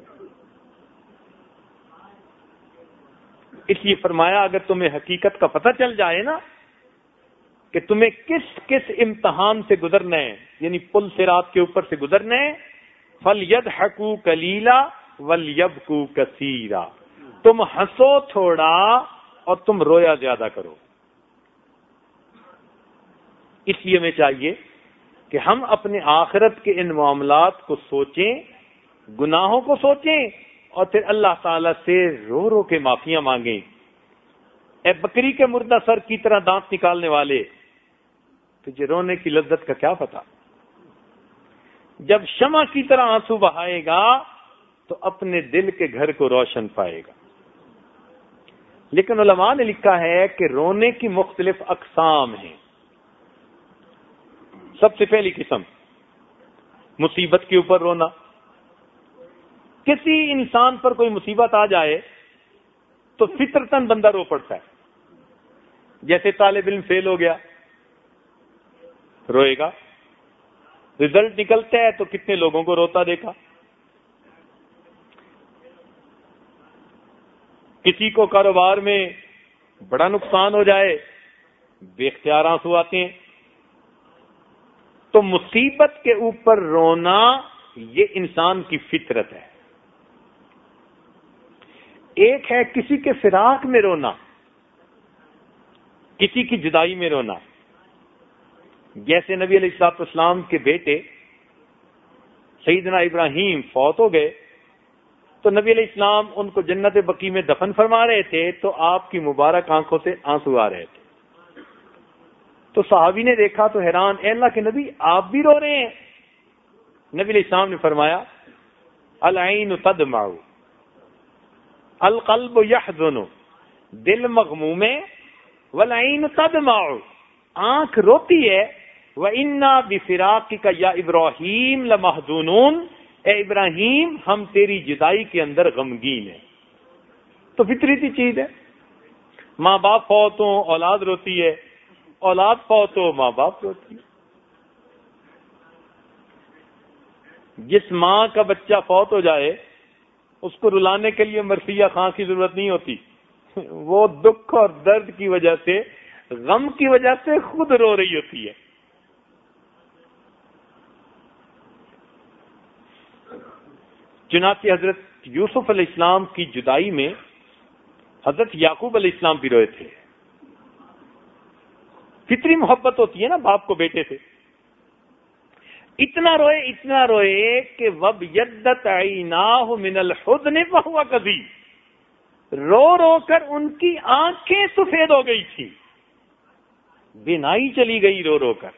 اس لیے فرمایا اگر تمہیں حقیقت کا پتہ چل جائے نا کہ تمہیں کس کس امتحان سے گزرنا ہے، یعنی پل صراط کے اوپر سے گزرنا ہے، فَلْيَضْحَكُوا قَلِيلًا وَلْيَبْكُوا كَثِيرًا، تم ہنسو تھوڑا اور تم رویا زیادہ کرو. اس لیے ہمیں چاہیے کہ ہم اپنے آخرت کے ان معاملات کو سوچیں، گناہوں کو سوچیں اور پھر اللہ تعالی سے رو رو کے معافیاں مانگیں. اے بکری کے مردہ سر کی طرح دانت نکالنے والے، تجھے رونے کی لذت کا کیا پتا؟ جب شمع کی طرح آنسو بہائے گا تو اپنے دل کے گھر کو روشن پائے گا. لیکن علماء نے لکھا ہے کہ رونے کی مختلف اقسام ہیں. سب سے پہلی قسم مصیبت کے اوپر رونا. کسی انسان پر کوئی مصیبت آ جائے تو فطرتاً بندہ رو پڑتا ہے. جیسے طالب علم فیل ہو گیا، روئے گا. رزلٹ نکلتا ہے تو کتنے لوگوں کو روتا دیکھا. کسی کو کاروبار میں بڑا نقصان ہو جائے، بے اختیار آنسو آتے ہیں. تو مصیبت کے اوپر رونا یہ انسان کی فطرت ہے. ایک ہے کسی کے فراق میں رونا، کسی کی جدائی میں رونا. جیسے نبی علیہ الصلوۃ والسلام کے بیٹے سیدنا ابراہیم فوت ہو گئے تو نبی علیہ السلام ان کو جنت بقیع میں دفن فرما رہے تھے تو آپ کی مبارک آنکھوں سے آنسو آ رہے تھے. تو صحابی نے دیکھا تو حیران، اے اللہ کے نبی آپ بھی رو رہے ہیں؟ نبی علیہ السلام نے فرمایا، العین تدمع القلب یحزن، دل مغموم ہے، والعین تدمع، آنکھ روتی ہے، وَإِنَّا بِفِرَاقِكَ یا ابراہیم لَمَحْزُونُونَ، اے ابراہیم ہم تیری جدائی کے اندر غمگین ہیں. تو فطری سی چیز ہے، ماں باپ فوت ہوں اولاد روتی ہے، اولاد فوت ہو ماں باپ روتی ہے. جس ماں کا بچہ فوت ہو جائے اس کو رلانے کے لیے مرثیہ خاں کی ضرورت نہیں ہوتی. وہ دکھ اور درد کی وجہ سے، غم کی وجہ سے خود رو رہی ہوتی ہے. چنانچہ حضرت یوسف علیہ السلام کی جدائی میں حضرت یعقوب علیہ السلام بھی روئے تھے. فطری محبت ہوتی ہے نا باپ کو بیٹے سے. اتنا روئے کہ وَبْيَضَّتْ عَيْنَاهُ مِنَ الْحُزْنِ فَهُوَ كَظِيمٌ. رو کر ان کی آنکھیں سفید ہو گئی تھی، بینائی چلی گئی رو کر.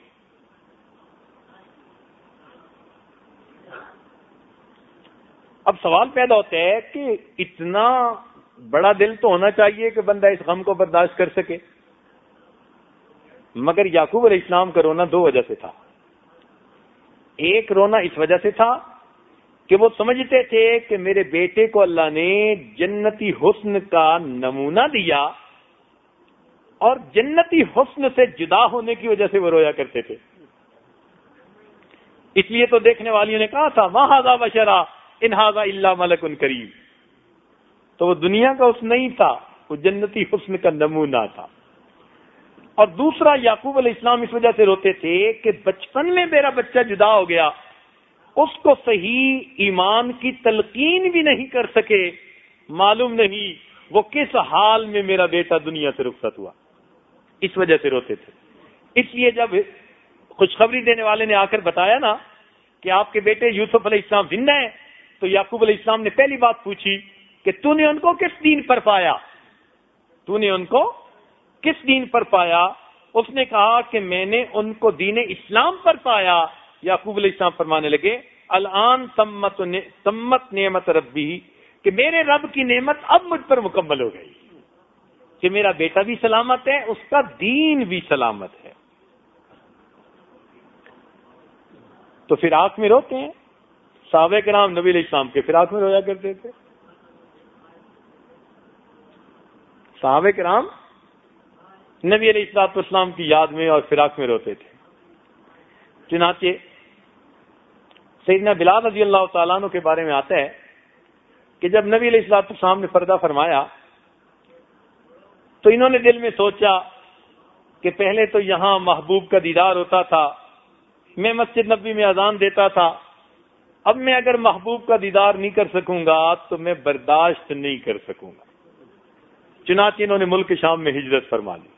اب سوال پیدا ہوتا ہے کہ اتنا بڑا دل تو ہونا چاہیے کہ بندہ اس غم کو برداشت کر سکے. مگر یعقوب علیہ السلام کا رونا دو وجہ سے تھا. ایک رونا اس وجہ سے تھا کہ وہ سمجھتے تھے کہ میرے بیٹے کو اللہ نے جنتی حسن کا نمونہ دیا، اور جنتی حسن سے جدا ہونے کی وجہ سے وہ رویا کرتے تھے. اس لیے تو دیکھنے والیوں نے کہا تھا مَا هَذَا بَشَرًا إِنْ هَذَا إِلَّا مَلَكٌ كَرِيمٌ. تو وہ دنیا کا حسن نہیں تھا، وہ جنتی حسن کا نمونہ تھا. اور دوسرا یعقوب علیہ السلام اس وجہ سے روتے تھے کہ بچپن میں میرا بچہ جدا ہو گیا، اس کو صحیح ایمان کی تلقین بھی نہیں کر سکے، معلوم نہیں وہ کس حال میں میرا بیٹا دنیا سے رخصت ہوا. اس وجہ سے روتے تھے. اس لیے جب خوشخبری دینے والے نے آ کر بتایا نا کہ آپ کے بیٹے یوسف علیہ السلام زندہ ہیں، تو یعقوب علیہ السلام نے پہلی بات پوچھی کہ تو نے ان کو کس دین پر پایا؟ اس نے کہا کہ میں نے ان کو دین اسلام پر پایا. یعقوب علیہ السلام فرمانے لگے الان تمت نعمت ربی، کہ میرے رب کی نعمت اب مجھ پر مکمل ہو گئی کہ میرا بیٹا بھی سلامت ہے، اس کا دین بھی سلامت ہے. تو فراق میں روتے ہیں. صحابہ کرام نبی علیہ السلام کے فراق میں رویا کرتے تھے. صحابہ کرام نبی علیہ السلام کی یاد میں اور فراق میں روتے تھے. چنانچہ سیدنا بلال رضی اللہ تعالیٰ عنہ کے بارے میں آتا ہے کہ جب نبی علیہ السلام نے پردہ فرمایا تو انہوں نے دل میں سوچا کہ پہلے تو یہاں محبوب کا دیدار ہوتا تھا، میں مسجد نبوی میں اذان دیتا تھا، اب میں اگر محبوب کا دیدار نہیں کر سکوں گا تو میں برداشت نہیں کر سکوں گا. چنانچہ انہوں نے ملک شام میں ہجرت فرما لی.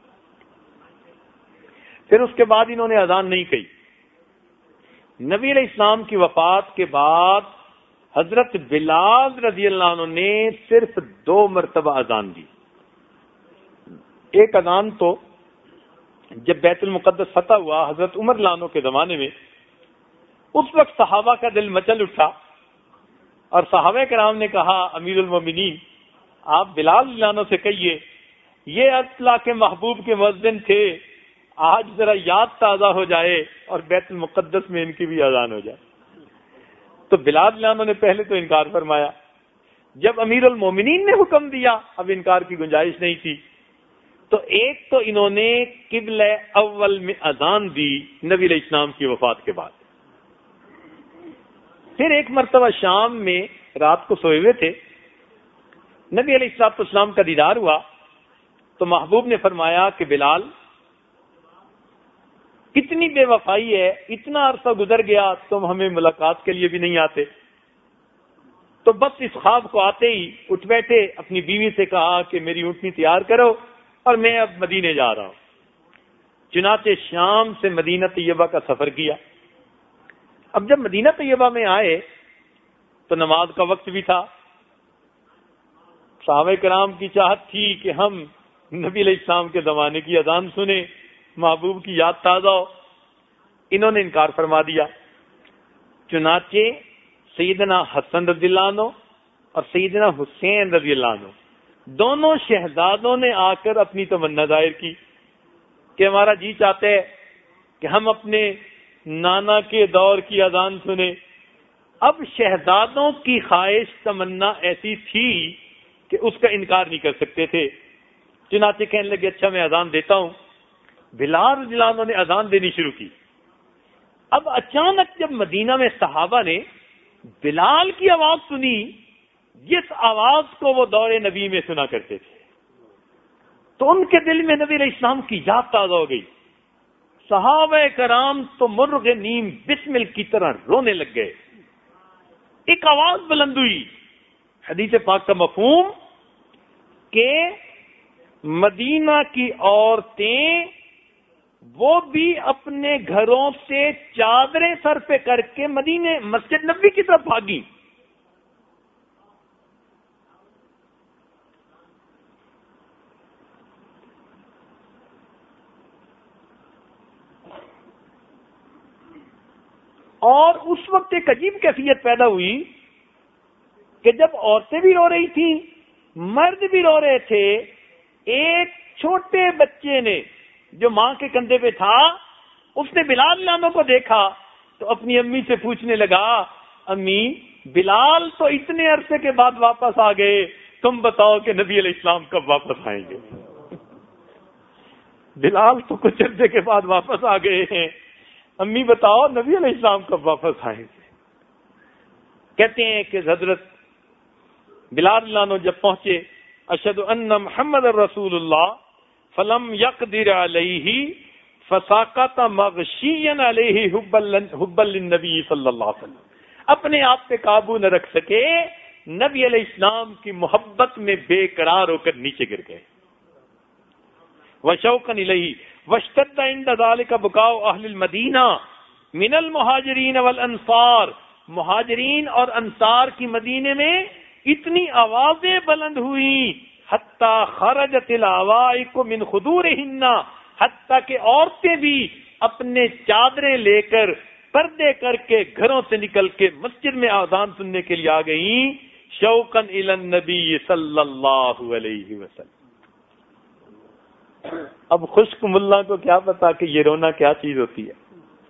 پھر اس کے بعد انہوں نے اذان نہیں کہی. نبی علیہ السلام کی وفات کے بعد حضرت بلال رضی اللہ عنہ نے صرف 2 مرتبہ اذان دی. ایک اذان تو جب بیت المقدس فتح ہوا حضرت عمر لانو کے زمانے میں، اس وقت صحابہ کا دل مچل اٹھا اور صحابہ کرام نے کہا امیر المومنین آپ بلال لانو سے کہیے یہ اللہ کے محبوب کے مؤذن تھے، آج ذرا یاد تازہ ہو جائے اور بیت المقدس میں ان کی بھی اذان ہو جائے. تو بلال لانو نے پہلے تو انکار فرمایا. جب امیر المومنین نے حکم دیا اب انکار کی گنجائش نہیں تھی. تو ایک تو انہوں نے قبلہ اول میں اذان دی نبی علیہ السلام کی وفات کے بعد. پھر ایک مرتبہ شام میں رات کو سوئے ہوئے تھے، نبی علیہ السلام کا دیدار ہوا تو محبوب نے فرمایا کہ بلال کتنی بے وفائی ہے، اتنا عرصہ گزر گیا تم ہمیں ملاقات کے لیے بھی نہیں آتے. تو بس اس خواب کو آتے ہی اٹھ بیٹھے، اپنی بیوی سے کہا کہ میری اونٹنی تیار کرو اور میں اب مدینے جا رہا ہوں. چنانچہ شام سے مدینہ طیبہ کا سفر کیا. اب جب مدینہ طیبہ میں آئے تو نماز کا وقت بھی تھا. صحابہ کرام کی چاہت تھی کہ ہم نبی علیہ السلام کے زمانے کی اذان سنیں، محبوب کی یاد تازہ ہو. انہوں نے انکار فرما دیا. چنانچہ سیدنا حسن رضی اللہ عنہ اور سیدنا حسین رضی اللہ عنہ دونوں شہزادوں نے آ کر اپنی تمنا ظاہر کی کہ ہمارا جی چاہتا ہے کہ ہم اپنے نانا کے دور کی اذان سنیں. اب شہزادوں کی خواہش تمنا ایسی تھی کہ اس کا انکار نہیں کر سکتے تھے. چنانچہ کہنے لگے اچھا میں اذان دیتا ہوں. بلال رضی اللہ عنہ نے اذان دینی شروع کی. اب اچانک جب مدینہ میں صحابہ نے بلال کی آواز سنی جس آواز کو وہ دور نبی میں سنا کرتے تھے, تو ان کے دل میں نبی علیہ السلام کی یاد تازہ ہو گئی. صحابہ کرام تو مرغ نیم بسمل کی طرح رونے لگ گئے. ایک آواز بلند ہوئی. حدیث پاک کا مفہوم کہ مدینہ کی عورتیں وہ بھی اپنے گھروں سے چادریں سر پہ کر کے مدینے مسجد نبوی کی طرف بھاگی. اور اس وقت ایک عجیب کیفیت پیدا ہوئی کہ جب عورتیں بھی رو رہی تھیں, مرد بھی رو رہے تھے, ایک چھوٹے بچے نے جو ماں کے کندھے پہ تھا, اس نے بلال لانوں کو دیکھا تو اپنی امی سے پوچھنے لگا, امی بلال تو اتنے عرصے کے بعد واپس آ گئے, تم بتاؤ کہ نبی علیہ السلام کب واپس آئیں گے؟ بلال تو کچھ عرصے کے بعد واپس آ گئے ہیں, امی بتاؤ نبی علیہ السلام کب واپس آئیں گے؟ کہتے ہیں کہ حضرت بلال لانو جب پہنچے, اشہد ان محمد رسول اللہ فلم یقدر علیہ فساقط مغشیا علیہ حبا للنبی صلی اللہ علیہ وسلم, اپنے آپ پہ قابو نہ رکھ سکے, نبی علیہ السلام کی محبت میں بے قرار ہو کر نیچے گر گئے. وشوقا الیہ واشتد عند ذلك بکاء اہل المدینہ من المہاجرین والانصار, مہاجرین اور انصار کی مدینے میں اتنی آوازیں بلند ہوئیں, حتی خرجت العوائق من خدورہن, حتی کہ عورتیں بھی اپنے چادریں لے کر پردے کر کے گھروں سے نکل کے مسجد میں اذان سننے کے لیے آ گئیں, شوقا الی النبی صلی اللہ علیہ وسلم. اب خشک ملا کو کیا پتا کہ یہ رونا کیا چیز ہوتی ہے,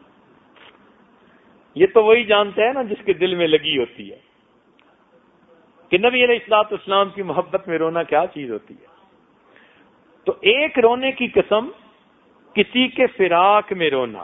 یہ تو وہی جانتا ہے نا جس کے دل میں لگی ہوتی ہے کہ نبی علیہ الصلوۃ والسلام کی محبت میں رونا کیا چیز ہوتی ہے. تو ایک رونے کی قسم کسی کے فراق میں رونا,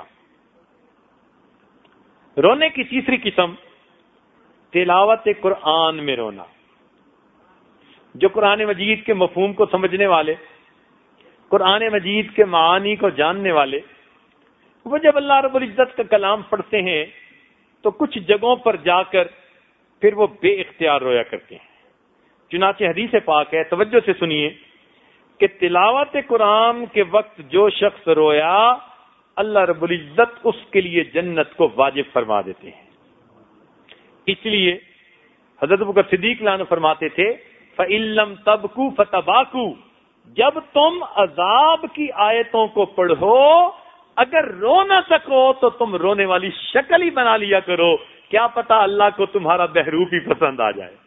رونے کی تیسری قسم تلاوت قرآن میں رونا. جو قرآن مجید کے مفہوم کو سمجھنے والے, قرآن مجید کے معانی کو جاننے والے, وہ جب اللہ رب العزت کا کلام پڑھتے ہیں تو کچھ جگہوں پر جا کر پھر وہ بے اختیار رویا کرتے ہیں. چنانچہ حدیث پاک ہے, توجہ سے سنیے, کہ تلاوت قرآن کے وقت جو شخص رویا اللہ رب العزت اس کے لیے جنت کو واجب فرما دیتے ہیں. اس لیے حضرت ابوبکر صدیق عنہ فرماتے تھے, فَإِن لَّمْ تَبْكُوا فَتَبَاكُوا, جب تم عذاب کی آیتوں کو پڑھو اگر رو نہ سکو تو تم رونے والی شکل ہی بنا لیا کرو, کیا پتا اللہ کو تمہارا بہروپ ہی پسند آ جائے.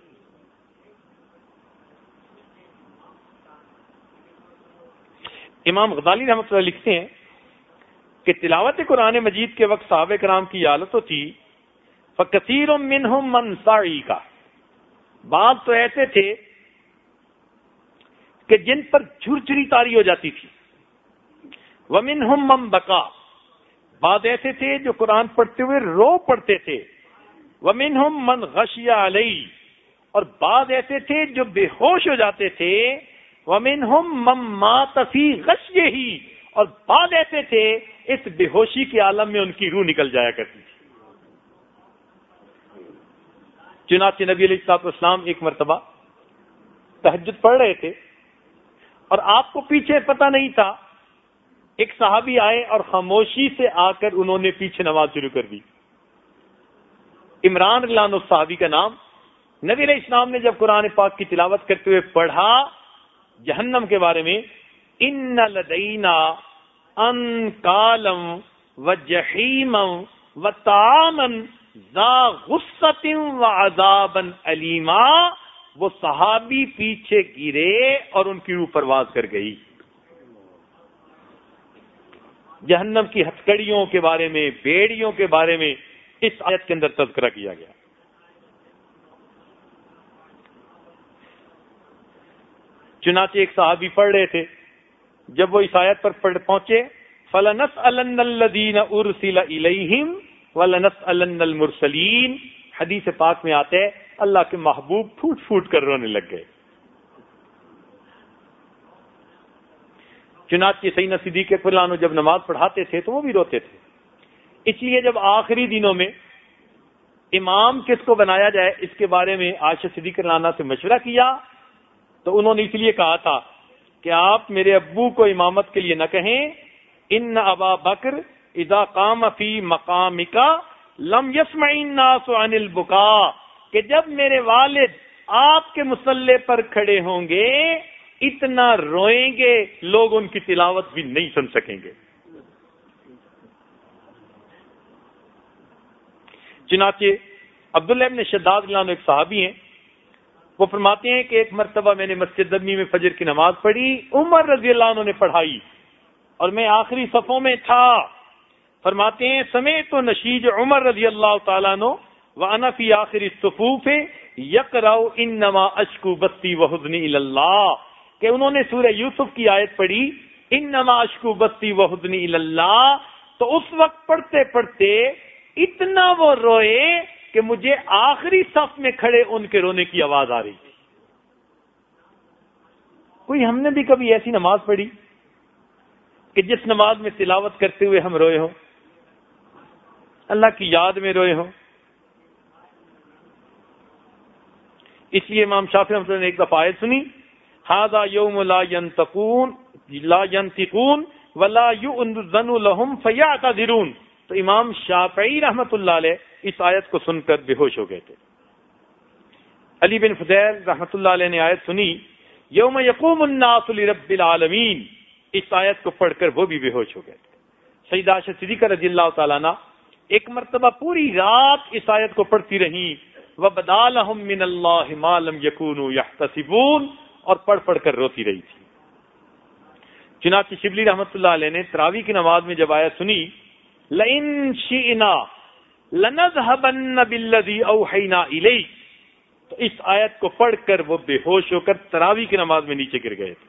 امام غزالی رحمۃ اللہ لکھتے ہیں کہ تلاوت قرآن مجید کے وقت صحابہ کرام کی حالت تو تھی, فَكَثِيرٌ مِّنْهُمْ مَنْ صَعِقَ, بعض تو ایسے تھے کہ جن پر جھرجھری طاری ہو جاتی تھی. وَمِنْهُمْ مَنْ بَكَى, بعض ایسے تھے جو قرآن پڑھتے ہوئے رو پڑتے تھے. وَمِنْهُمْ مَنْ غَشِيَ عَلَيْهِ, اور بعض ایسے تھے جو بے ہوش ہو جاتے تھے. وَمِنْهُمْ مَنْ مَاتَ فِي غَشْيِهِ, اور بعض ایسے تھے اس بے ہوشی کے عالم میں ان کی روح نکل جایا کرتی تھی. چنانچہ نبی علیہ الصلوۃ والسلام ایک مرتبہ تہجد پڑھ رہے تھے اور آپ کو پیچھے پتہ نہیں تھا, ایک صحابی آئے اور خاموشی سے آ کر انہوں نے پیچھے نماز شروع کر دی. عمران رضی اللہ عنہ صحابی کا نام. نبی علیہ السلام نے جب قرآن پاک کی تلاوت کرتے ہوئے پڑھا جہنم کے بارے میں, ان لدینا انکالم وجحیما وطعاما ذا غصۃ وعذابا علیما, وہ صحابی پیچھے گرے اور ان کی روح پرواز کر گئی. جہنم کی ہتکڑیوں کے بارے میں, بیڑیوں کے بارے میں اس آیت کے اندر تذکرہ کیا گیا. چنانچہ ایک صحابی پڑھ رہے تھے, جب وہ اس آیت پر پہنچے, فَلَنَسْأَلَنَّ الَّذِينَ أُرْسِلَ إِلَيْهِمْ وَلَنَسْأَلَنَّ الْمُرْسَلِينَ. حدیث پاک میں آتا ہے اللہ کے محبوب پھوٹ پھوٹ کر رونے لگ گئے. چنانچہ سیدنا صدیق اکبر عنہ جب نماز پڑھاتے تھے تو وہ بھی روتے تھے. اس لیے جب آخری دنوں میں امام کس کو بنایا جائے اس کے بارے میں عائشہ صدیقہ رضی اللہ عنہا سے مشورہ کیا تو انہوں نے اس لیے کہا تھا کہ آپ میرے ابو کو امامت کے لیے نہ کہیں. ان ابا بکر اذا قام فی مقامک لم یسمع الناس عن البکاء، کہ جب میرے والد آپ کے مصلی پر کھڑے ہوں گے اتنا روئیں گے لوگ ان کی تلاوت بھی نہیں سن سکیں گے. چنانچہ عبداللہ ابن شداد رضی اللہ عنہ ایک صحابی ہیں، وہ فرماتے ہیں کہ ایک مرتبہ میں نے مسجد نبوی میں فجر کی نماز پڑھی، عمر رضی اللہ عنہ نے پڑھائی اور میں آخری صفوں میں تھا. فرماتے ہیں سمعت نشیج عمر رضی اللہ تعالیٰ عنہ وانا فی آخر الصفوف یقرأ انما اشکو بثی وحزنی الی اللہ، کہ انہوں نے سورہ یوسف کی آیت پڑھی انما اشکو بثی وحزنی الی اللہ، تو اس وقت پڑھتے پڑھتے اتنا وہ روئے کہ مجھے آخری صف میں کھڑے ان کے رونے کی آواز آ رہی تھی. کوئی ہم نے بھی کبھی ایسی نماز پڑھی کہ جس نماز میں تلاوت کرتے ہوئے ہم روئے ہوں، اللہ کی یاد میں روئے ہوں؟ اس لیے امام شافعی رحمۃ اللہ نے ایک دفعہ آیت سنی ھذا یوم لا ینطقون ولا یؤذن لهم فیعتذرون، تو امام شافعی رحمۃ اللہ علیہ اس آیت کو سن کر بے ہوش ہو گئے تھے. علی بن فضیل رحمۃ اللہ علیہ نے آیت سنی یوم یقوم الناس لرب العالمین، اس آیت کو پڑھ کر وہ بھی بے ہوش ہو گئے تھے. سیدہ عائشہ صدیقہ رضی اللہ تعالیٰ عنہ ایک مرتبہ پوری رات اس آیت کو پڑھتی رہیں وَبَدَا لَهُم مِّنَ اللَّهِ مَا لَمْ يَكُونُوا يَحْتَسِبُونَ، اور پڑھ پڑھ کر روتی رہی تھی. چنانچہ شبلی رحمۃ اللہ علیہ نے تراویح کی نماز میں جب آیت سنی لَإِن شِئْنَا لَنَذْهَبَنَّ بِالَّذِي أَوْحَيْنَا إِلَيْكَ، تو اس آیت کو پڑھ کر وہ بے ہوش ہو کر تراویح کی نماز میں نیچے گر گئے تھے.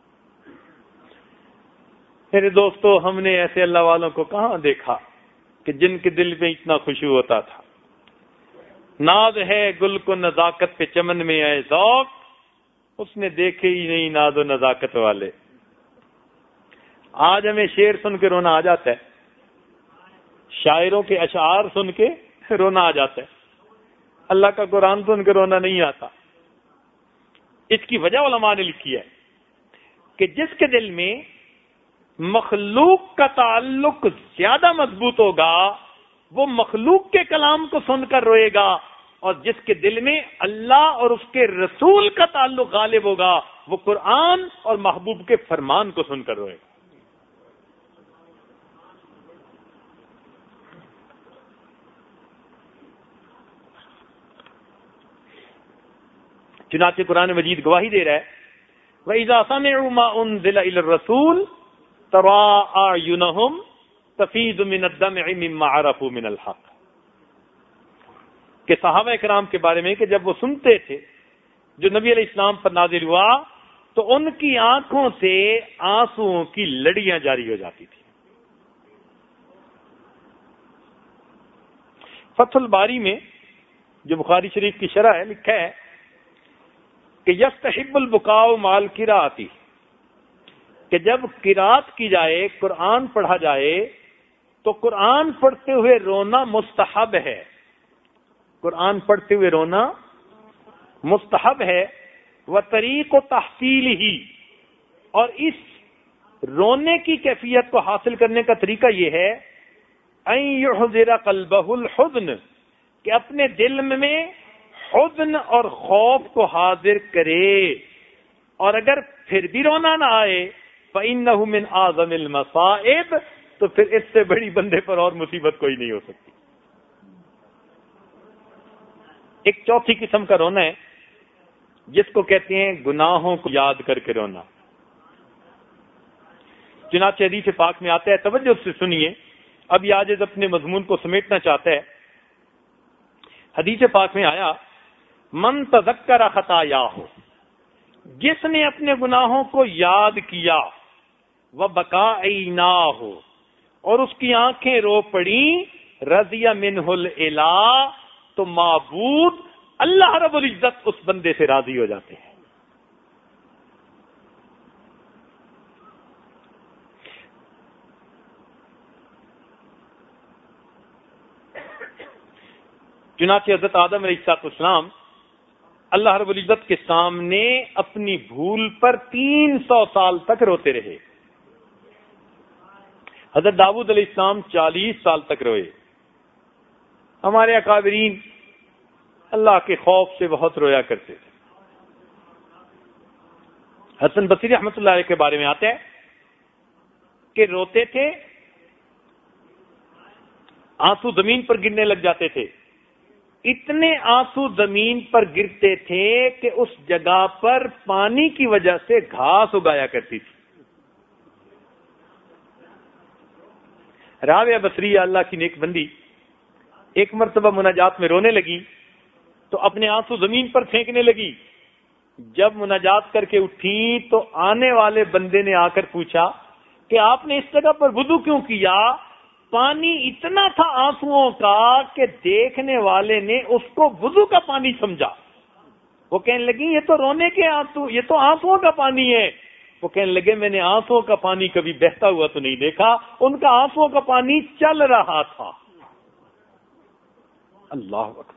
میرے دوستو، ہم نے ایسے اللہ والوں کو کہاں دیکھا کہ جن کے دل میں اتنا خشوع ہوتا تھا. ناز ہے گل کو نزاکت پہ چمن میں اے ذوق، اس نے دیکھے ہی نہیں ناز و نزاکت والے. آج ہمیں شعر سن کے رونا آ جاتا ہے، شاعروں کے اشعار سن کے رونا آ جاتا ہے، اللہ کا قرآن سن کے رونا نہیں آتا. اس کی وجہ علماء نے لکھی ہے کہ جس کے دل میں مخلوق کا تعلق زیادہ مضبوط ہوگا وہ مخلوق کے کلام کو سن کر روئے گا، اور جس کے دل میں اللہ اور اس کے رسول کا تعلق غالب ہوگا وہ قرآن اور محبوب کے فرمان کو سن کر روئے گا. چنانچہ قرآن مجید گواہی دے رہا ہے وَإِذَا سَمِعُوا مَا أُنزِلَ إِلَى الرَّسُولِ تَرَىٰ أَعْيُنَهُمْ تَفِيضُ مِنَ الدَّمْعِ مِمَّا عَرَفُوا مِنَ الْحَقِّ، کہ صحابہ کرام کے بارے میں کہ جب وہ سنتے تھے جو نبی علیہ السلام پر نازل ہوا تو ان کی آنکھوں سے آنسوؤں کی لڑیاں جاری ہو جاتی تھی. فتح الباری میں جو بخاری شریف کی شرح ہے لکھا ہے کہ یستحب البکاء مع القراءۃ، کہ جب قرات کی جائے قرآن پڑھا جائے تو قرآن پڑھتے ہوئے رونا مستحب ہے. قرآن پڑھتے ہوئے رونا مستحب ہے. وطریق تحصیل ہی، اور اس رونے کی کیفیت کو حاصل کرنے کا طریقہ یہ ہے ان یحضر قلبہ الحزن، کہ اپنے دل میں حزن اور خوف کو حاضر کرے، اور اگر پھر بھی رونا نہ آئے فإنہ من اعظم المصائب، تو پھر اس سے بڑی بندے پر اور مصیبت کوئی نہیں ہو سکتی. ایک چوتھی قسم کا رونا ہے جس کو کہتے ہیں گناہوں کو یاد کر کے رونا. چنانچہ حدیث پاک میں آتا ہے، توجہ سے سنیے، اب یہ عاجز اپنے مضمون کو سمیٹنا چاہتا ہے. حدیث پاک میں آیا من تذکر خطایاہ، جس نے اپنے گناہوں کو یاد کیا، وبکا عیناہ، اور اس کی آنکھیں رو پڑیں، رضی منہ الہ، تو معبود اللہ رب العزت اس بندے سے راضی ہو جاتے ہیں۔ چنانچہ حضرت آدم علیہ السلام اللہ رب العزت کے سامنے اپنی بھول پر 300 سال تک روتے رہے۔ حضرت داؤد علیہ السلام 40 سال تک روئے۔ ہمارے اکابرین اللہ کے خوف سے بہت رویا کرتے تھے۔ حسن بصری رحمۃ اللہ علیہ کے بارے میں آتا ہے کہ روتے تھے، آنسو زمین پر گرنے لگ جاتے تھے، اتنے آنسو زمین پر گرتے تھے کہ اس جگہ پر پانی کی وجہ سے گھاس اگایا کرتی تھی۔ رابعہ بصریہ اللہ کی نیک بندی ایک مرتبہ مناجات میں رونے لگی تو اپنے آنسو زمین پر پھینکنے لگی۔ جب مناجات کر کے اٹھی تو آنے والے بندے نے آ کر پوچھا کہ آپ نے اس جگہ پر وضو کیوں کیا؟ پانی اتنا تھا آنسوؤں کا کہ دیکھنے والے نے اس کو وضو کا پانی سمجھا۔ وہ کہنے لگی یہ تو رونے کے آنسو، یہ تو آنسوؤں کا پانی ہے۔ وہ کہنے لگے میں نے آنسوؤں کا پانی کبھی بہتا ہوا تو نہیں دیکھا، ان کا آنسوؤں کا پانی چل رہا تھا۔ اللہ اکبر۔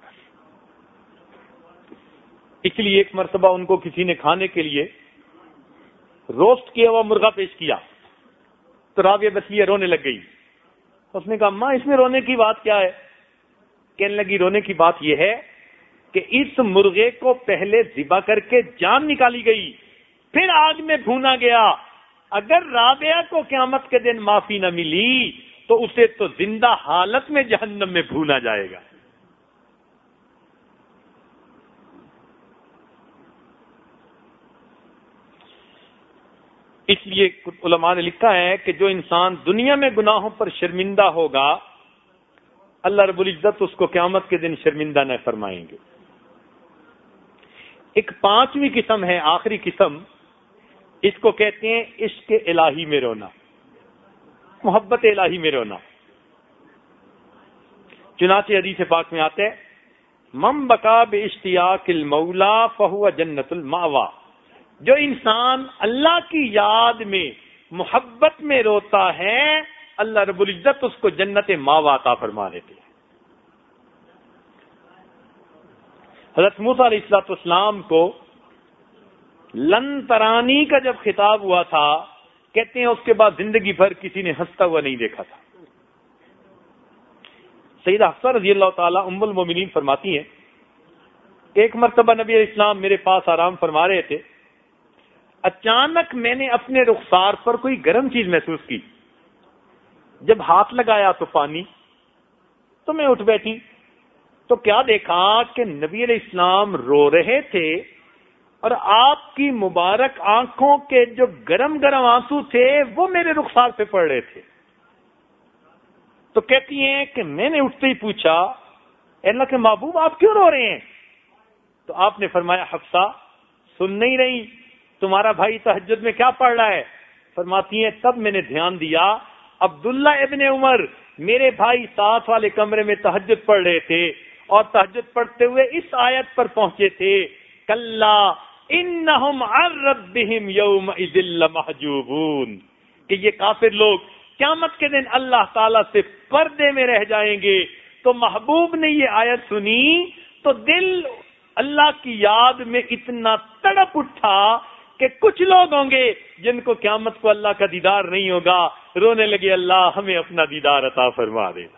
اس لیے ایک مرتبہ ان کو کسی نے کھانے کے لیے روسٹ کیا ہوا مرغا پیش کیا تو رابعہ بصریہ رونے لگ گئی۔ اس نے کہا ماں اس میں رونے کی بات کیا ہے؟ کہنے لگی رونے کی بات یہ ہے کہ اس مرغے کو پہلے ذبح کر کے جان نکالی گئی، پھر آگ میں بھونا گیا۔ اگر رابعہ کو قیامت کے دن معافی نہ ملی تو اسے تو زندہ حالت میں جہنم میں بھونا جائے گا۔ اس لیے علماء نے لکھا ہے کہ جو انسان دنیا میں گناہوں پر شرمندہ ہوگا اللہ رب العزت اس کو قیامت کے دن شرمندہ نہ فرمائیں گے۔ ایک 5ویں قسم ہے، آخری قسم، اس کو کہتے ہیں عشق الہی میں رونا، محبت الہی میں رونا۔ چنانچہ حدیث پاک میں آتا ہے من بکا باشتیاق المولا فہو جنت المأوی، جو انسان اللہ کی یاد میں محبت میں روتا ہے اللہ رب العزت اس کو جنت ماوا عطا فرما دیتے ہیں۔ حضرت موسیٰ علیہ السلام کو لن ترانی کا جب خطاب ہوا تھا کہتے ہیں اس کے بعد زندگی بھر کسی نے ہنستا ہوا نہیں دیکھا تھا۔ سیدہ حفصہ رضی اللہ تعالی ام المومنین فرماتی ہیں کہ ایک مرتبہ نبی علیہ السلام میرے پاس آرام فرما رہے تھے، اچانک میں نے اپنے رخسار پر کوئی گرم چیز محسوس کی، جب ہاتھ لگایا تو پانی، تو میں اٹھ بیٹھی تو کیا دیکھا کہ نبی علیہ السلام رو رہے تھے اور آپ کی مبارک آنکھوں کے جو گرم گرم آنسو تھے وہ میرے رخسار پہ پڑ رہے تھے۔ تو کہتی ہیں کہ میں نے اٹھتے ہی پوچھا اے اللہ کے محبوب آپ کیوں رو رہے ہیں؟ تو آپ نے فرمایا حفصہ سن نہیں رہی تمہارا بھائی تہجد میں کیا پڑھ رہا ہے؟ فرماتی ہیں تب میں نے دھیان دیا عبداللہ ابن عمر میرے بھائی ساتھ والے کمرے میں تہجد پڑھ رہے تھے اور تہجد پڑھتے ہوئے اس آیت پر پہنچے تھے کلا انہم عن ربہم یومئذ لمحجوبون، کہ یہ کافر لوگ قیامت کے دن اللہ تعالیٰ سے پردے میں رہ جائیں گے۔ تو محبوب نے یہ آیت سنی تو دل اللہ کی یاد میں اتنا تڑپ اٹھا کہ کچھ لوگ ہوں گے جن کو قیامت کو اللہ کا دیدار نہیں ہوگا، رونے لگے اللہ ہمیں اپنا دیدار عطا فرما دینا۔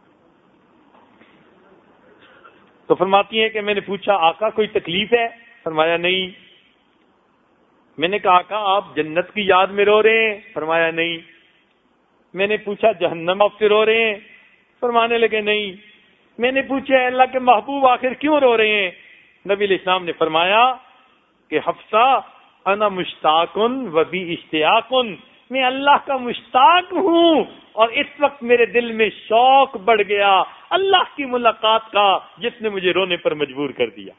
تو فرماتی ہیں کہ میں نے پوچھا آقا کوئی تکلیف ہے؟ فرمایا نہیں۔ میں نے کہا آقا آپ جنت کی یاد میں رو رہے ہیں؟ فرمایا نہیں۔ میں نے پوچھا جہنم آپ سے رو رہے ہیں؟ فرمانے لگے نہیں۔ میں نے پوچھا اللہ کے محبوب آخر کیوں رو رہے ہیں؟ نبی علیہ السلام نے فرمایا کہ حفصہ انا مشتاقن و بی اشتیاقن، میں اللہ کا مشتاق ہوں اور اس وقت میرے دل میں شوق بڑھ گیا اللہ کی ملاقات کا جس نے مجھے رونے پر مجبور کر دیا۔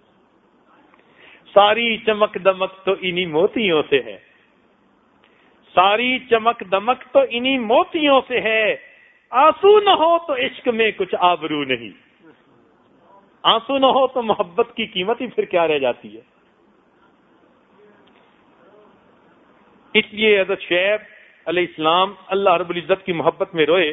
ساری چمک دمک تو انہی موتیوں سے ہے، ساری چمک دمک تو انہی موتیوں سے ہے، آنسو نہ ہو تو عشق میں کچھ آبرو نہیں، آنسو نہ ہو تو محبت کی قیمت ہی پھر کیا رہ جاتی ہے۔ اس لیے حضرت شعیب علیہ السلام اللہ رب العزت کی محبت میں روئے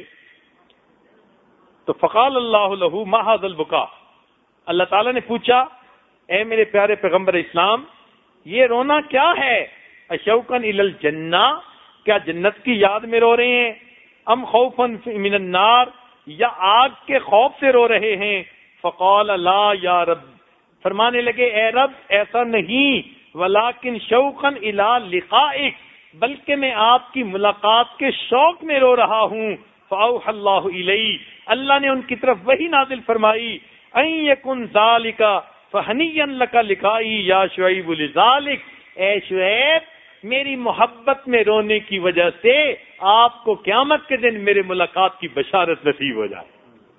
تو فقال اللہ لہ ما ھذا البکا، اللہ تعالیٰ نے پوچھا اے میرے پیارے پیغمبر اسلام یہ رونا کیا ہے؟ اشوقاً الی الجنہ، کیا جنت کی یاد میں رو رہے ہیں؟ ام خوفاً من النار، یا آگ کے خوف سے رو رہے ہیں؟ فقال لا یا رب، فرمانے لگے اے رب ایسا نہیں، ولکن شوقاً الی لقائک، بلکہ میں آپ کی ملاقات کے شوق میں رو رہا ہوں۔ فاوحى اللہ الی، اللہ نے ان کی طرف وحی نازل فرمائی، ان یکن ذالک فہنیا لک لقائی یا شعیب لذالک، اے شعیب میری محبت میں رونے کی وجہ سے آپ کو قیامت کے دن میرے ملاقات کی بشارت نصیب ہو جائے۔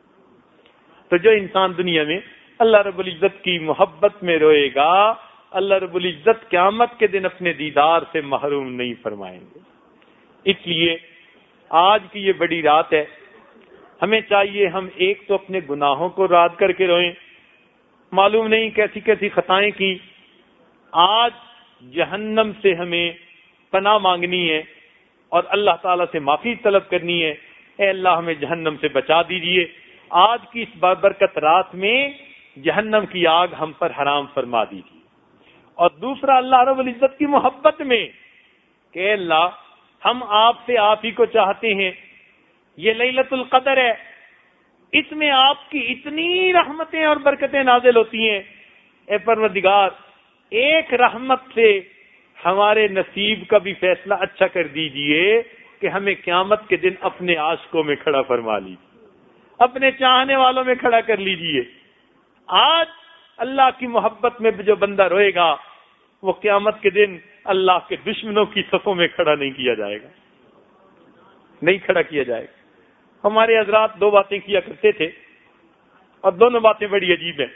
تو جو انسان دنیا میں اللہ رب العزت کی محبت میں روئے گا، اللہ رب العزت قیامت کے دن اپنے دیدار سے محروم نہیں فرمائیں گے۔ اس لیے آج کی یہ بڑی رات ہے، ہمیں چاہیے ہم ایک تو اپنے گناہوں کو یاد کر کے روئیں، معلوم نہیں کیسی کیسی خطائیں کی، آج جہنم سے ہمیں پناہ مانگنی ہے اور اللہ تعالیٰ سے معافی طلب کرنی ہے، اے اللہ ہمیں جہنم سے بچا دیجئے، آج کی اس بابرکت رات میں جہنم کی آگ ہم پر حرام فرما دیجیے۔ اور دوسرا اللہ رب العزت کی محبت میں کہ اللہ ہم آپ سے آپ ہی کو چاہتے ہیں، یہ لیلۃ القدر ہے، اس میں آپ کی اتنی رحمتیں اور برکتیں نازل ہوتی ہیں، اے پروردگار ایک رحمت سے ہمارے نصیب کا بھی فیصلہ اچھا کر دیجئے کہ ہمیں قیامت کے دن اپنے عاشقوں میں کھڑا فرما لیجیے، اپنے چاہنے والوں میں کھڑا کر لیجئے۔ آج اللہ کی محبت میں جو بندہ روئے گا وہ قیامت کے دن اللہ کے دشمنوں کی صفوں میں کھڑا نہیں کیا جائے گا، نہیں کھڑا کیا جائے گا۔ ہمارے حضرات دو باتیں کیا کرتے تھے اور دونوں باتیں بڑی عجیب ہیں۔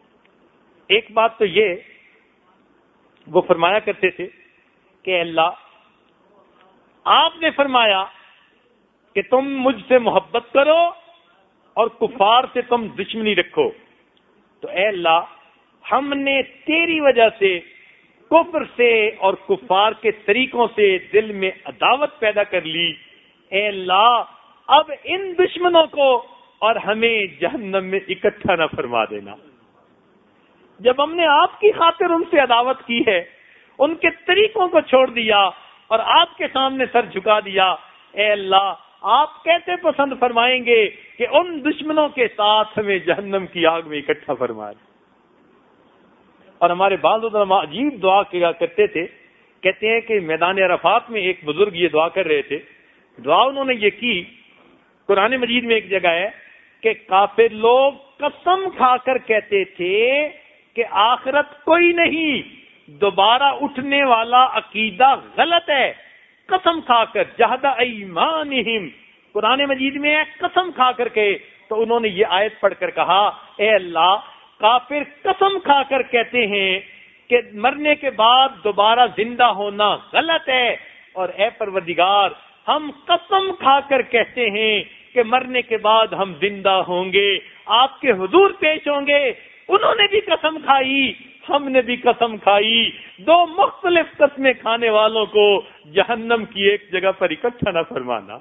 ایک بات تو یہ وہ فرمایا کرتے تھے کہ اللہ آپ نے فرمایا کہ تم مجھ سے محبت کرو اور کفار سے تم دشمنی رکھو، تو اے اللہ ہم نے تیری وجہ سے کفر سے اور کفار کے طریقوں سے دل میں عداوت پیدا کر لی، اے اللہ اب ان دشمنوں کو اور ہمیں جہنم میں اکٹھا نہ فرما دینا۔ جب ہم نے آپ کی خاطر ان سے عداوت کی ہے، ان کے طریقوں کو چھوڑ دیا اور آپ کے سامنے سر جھکا دیا، اے اللہ آپ کیسے پسند فرمائیں گے کہ ان دشمنوں کے ساتھ ہمیں جہنم کی آگ میں اکٹھا فرمائے۔ اور ہمارے بعض علماء عجیب دعا کیا کرتے تھے، کہتے ہیں کہ میدان عرفات میں ایک بزرگ یہ دعا کر رہے تھے، دعا انہوں نے یہ کی، قرآن مجید میں ایک جگہ ہے کہ کافر لوگ قسم کھا کر کہتے تھے کہ آخرت کوئی نہیں، دوبارہ اٹھنے والا عقیدہ غلط ہے، قسم کھا کر، جہد ایمانہم، قرآن مجید میں ہے قسم کھا کر کے، تو انہوں نے یہ آیت پڑھ کر کہا اے اللہ کافر قسم کھا کر کہتے ہیں کہ مرنے کے بعد دوبارہ زندہ ہونا غلط ہے، اور اے پروردگار ہم قسم کھا کر کہتے ہیں کہ مرنے کے بعد ہم زندہ ہوں گے، آپ کے حضور پیش ہوں گے۔ انہوں نے بھی قسم کھائی، ہم نے بھی قسم کھائی، دو مختلف قسمیں کھانے والوں کو جہنم کی ایک جگہ پر اکٹھا نہ فرمانا۔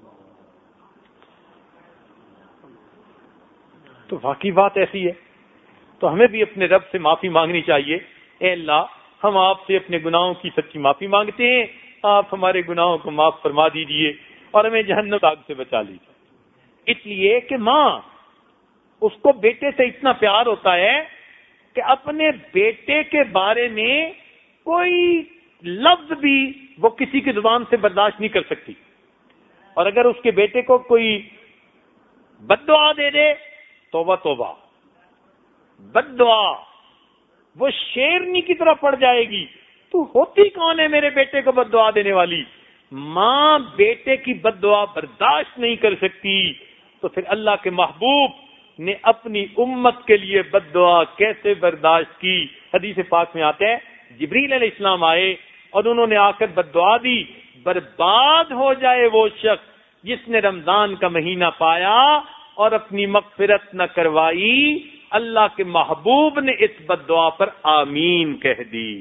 تو واقعی بات ایسی ہے، تو ہمیں بھی اپنے رب سے معافی مانگنی چاہیے، اے اللہ ہم آپ سے اپنے گناہوں کی سچی معافی مانگتے ہیں، آپ ہمارے گناہوں کو معاف فرما دیجئے اور ہمیں جہنم آگ سے بچا لیجیے۔ اس لیے کہ ماں اس کو بیٹے سے اتنا پیار ہوتا ہے کہ اپنے بیٹے کے بارے میں کوئی لفظ بھی وہ کسی کی زبان سے برداشت نہیں کر سکتی، اور اگر اس کے بیٹے کو کوئی بد دعا دے دے، توبہ توبہ، بد دعا وہ شیرنی کی طرح پڑ جائے گی، تو ہوتی کون ہے میرے بیٹے کو بد دعا دینے والی؟ ماں بیٹے کی بد دعا برداشت نہیں کر سکتی، تو پھر اللہ کے محبوب نے اپنی امت کے لیے بد دعا کیسے برداشت کی؟ حدیث پاک میں آتا ہے جبریل علیہ السلام آئے اور انہوں نے آ کر بد دعا دی، برباد ہو جائے وہ شخص جس نے رمضان کا مہینہ پایا اور اپنی مغفرت نہ کروائی. اللہ کے محبوب نے اس بد دعا پر آمین کہہ دی.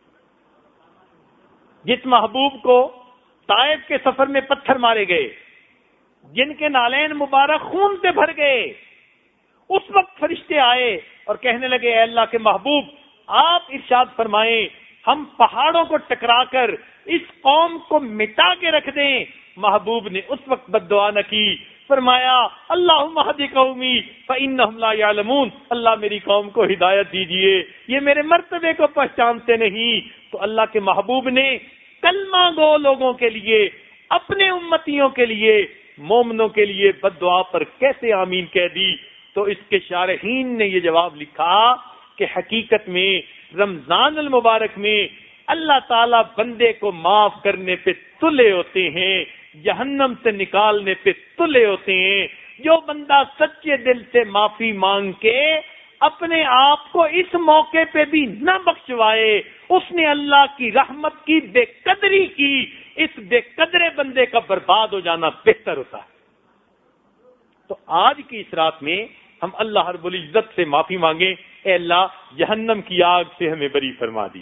جس محبوب کو طائف کے سفر میں پتھر مارے گئے، جن کے نالین مبارک خون سے بھر گئے، اس وقت فرشتے آئے اور کہنے لگے اے اللہ کے محبوب آپ ارشاد فرمائیں ہم پہاڑوں کو ٹکرا کر اس قوم کو مٹا کے رکھ دیں. محبوب نے اس وقت بد دعا نہ کی، فرمایا اللہم اہد قومی فانہم لا یعلمون، اللہ میری قوم کو ہدایت دیجئے، یہ میرے مرتبے کو پہچانتے نہیں. تو اللہ کے محبوب نے کلمہ گو لوگوں کے لیے، اپنے امتیوں کے لیے، مومنوں کے لیے بد دعا پر کیسے آمین کہہ دی؟ تو اس کے شارحین نے یہ جواب لکھا کہ حقیقت میں رمضان المبارک میں اللہ تعالیٰ بندے کو معاف کرنے پہ تلے ہوتے ہیں، جہنم سے نکالنے پہ تلے ہوتے ہیں. جو بندہ سچے دل سے معافی مانگ کے اپنے آپ کو اس موقع پہ بھی نہ بخشوائے، اس نے اللہ کی رحمت کی بے قدری کی. اس بے قدرے بندے کا برباد ہو جانا بہتر ہوتا ہے. تو آج کی اس رات میں ہم اللہ رب العزت سے معافی مانگیں، اے اللہ جہنم کی آگ سے ہمیں بری فرما دی.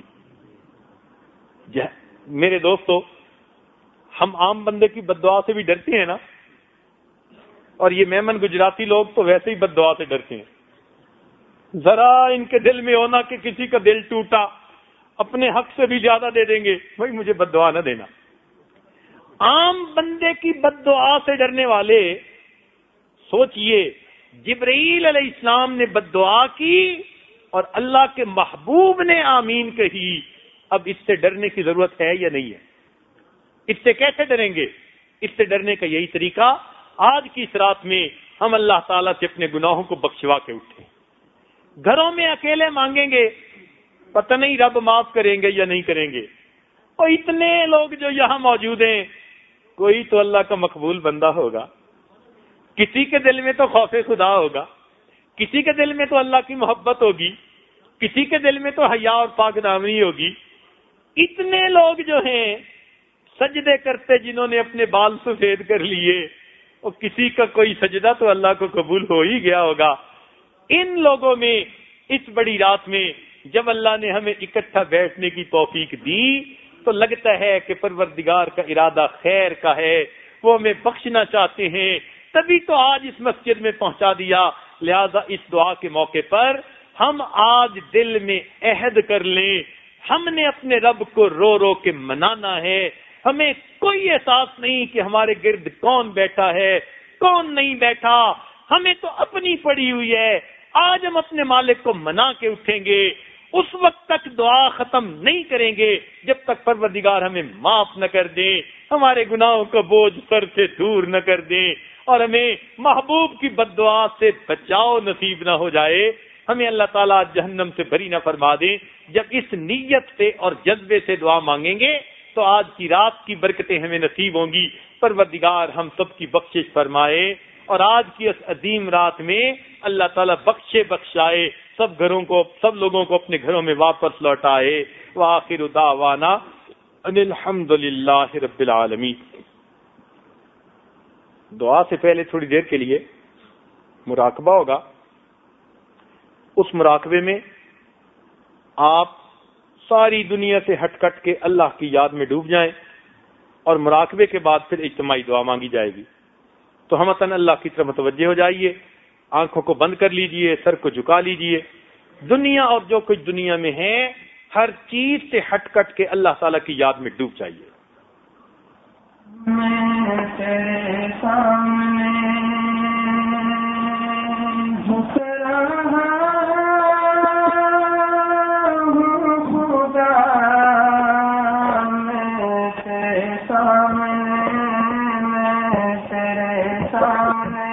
میرے دوستو، ہم عام بندے کی بد دعا سے بھی ڈرتے ہیں نا، اور یہ میمن گجراتی لوگ تو ویسے ہی بد دعا سے ڈرتے ہیں. ذرا ان کے دل میں ہونا کہ کسی کا دل ٹوٹا، اپنے حق سے بھی زیادہ دے دیں گے، بھائی مجھے بد دعا نہ دینا. عام بندے کی بد دعا سے ڈرنے والے، سوچئے جبرائیل علیہ السلام نے بد دعا کی اور اللہ کے محبوب نے آمین کہی. اب اس سے ڈرنے کی ضرورت ہے یا نہیں ہے؟ اس سے کیسے ڈریں گے؟ اس سے ڈرنے کا یہی طریقہ، آج کی اس رات میں ہم اللہ تعالیٰ سے اپنے گناہوں کو بخشوا کے اٹھیں. گھروں میں اکیلے مانگیں گے، پتہ نہیں رب معاف کریں گے یا نہیں کریں گے. اور اتنے لوگ جو یہاں موجود ہیں، کوئی تو اللہ کا مقبول بندہ ہوگا، کسی کے دل میں تو خوف خدا ہوگا، کسی کے دل میں تو اللہ کی محبت ہوگی، کسی کے دل میں تو حیا اور پاک دامنی ہوگی. اتنے لوگ جو ہیں سجدے کرتے، جنہوں نے اپنے بال سفید کر لیے، اور کسی کا کوئی سجدہ تو اللہ کو قبول ہو ہی گیا ہوگا. ان لوگوں میں اس بڑی رات میں جب اللہ نے ہمیں اکٹھا بیٹھنے کی توفیق دی تو لگتا ہے کہ پروردگار کا ارادہ خیر کا ہے، وہ ہمیں بخشنا چاہتے ہیں، تبھی تو آج اس مسجد میں پہنچا دیا. لہذا اس دعا کے موقع پر ہم آج دل میں عہد کر لیں، ہم نے اپنے رب کو رو رو کے منانا ہے. ہمیں کوئی احساس نہیں کہ ہمارے گرد کون بیٹھا ہے کون نہیں بیٹھا، ہمیں تو اپنی پڑی ہوئی ہے. آج ہم اپنے مالک کو منا کے اٹھیں گے، اس وقت تک دعا ختم نہیں کریں گے جب تک پروردگار ہمیں معاف نہ کر دیں، ہمارے گناہوں کو بوجھ سر سے دور نہ کر دیں، اور ہمیں محبوب کی بد دعا سے بچاؤ نصیب نہ ہو جائے. ہمیں اللہ تعالیٰ جہنم سے بری نہ فرما دیں. جب اس نیت سے اور جذبے سے دعا مانگیں گے تو آج کی رات کی برکتیں ہمیں نصیب ہوں گی. پروردگار ہم سب کی بخشش فرمائے، اور آج کی اس عظیم رات میں اللہ تعالیٰ بخشائے، سب لوگوں کو اپنے گھروں میں واپس لوٹائے. وآخر دعوانا ان الحمد للہ رب العالمین. دعا سے پہلے تھوڑی دیر کے لیے مراقبہ ہوگا. اس مراقبے میں آپ ساری دنیا سے ہٹ کٹ کے اللہ کی یاد میں ڈوب جائیں، اور مراقبے کے بعد پھر اجتماعی دعا مانگی جائے گی. تو ہم اللہ کی طرف متوجہ ہو جائیے، آنکھوں کو بند کر لیجئے، سر کو جھکا لیجئے. دنیا اور جو کچھ دنیا میں ہے ہر چیز سے ہٹ کٹ کے اللہ تعالیٰ کی یاد میں ڈوب جائیے. میں تیرے سامنے جھک رہا ہوں خدا، میں تیرے سامنے، میں تیرے سامنے،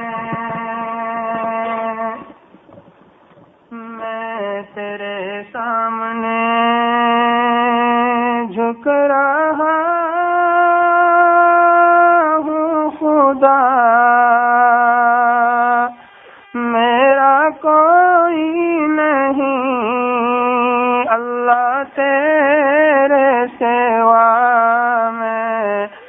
میں تیرے سامنے جھک رہا میرا کوئی نہیں اللہ تیرے سوا، میں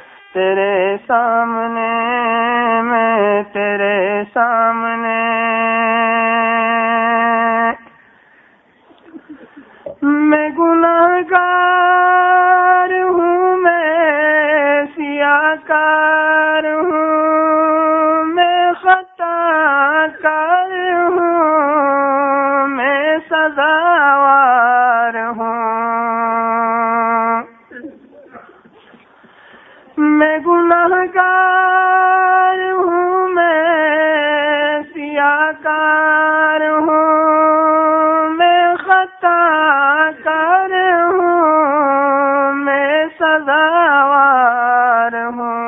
سزاوار ہوں. میں گنہگار ہوں، میں سیاکار ہوں، میں خطا کار ہوں، میں سزاوار ہوں.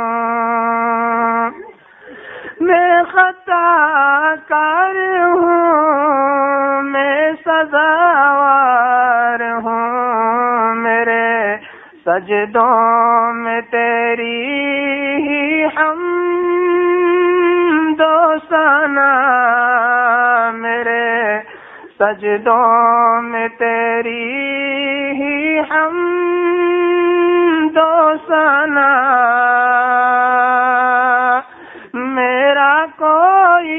میں خطا کار ہوں، میں سزاوار ہوں. میرے سجدوں میں تیری ہی حمد و ثنا، میرے سجدوں میں تیری ہی حمد و ثنا. میرا کوئی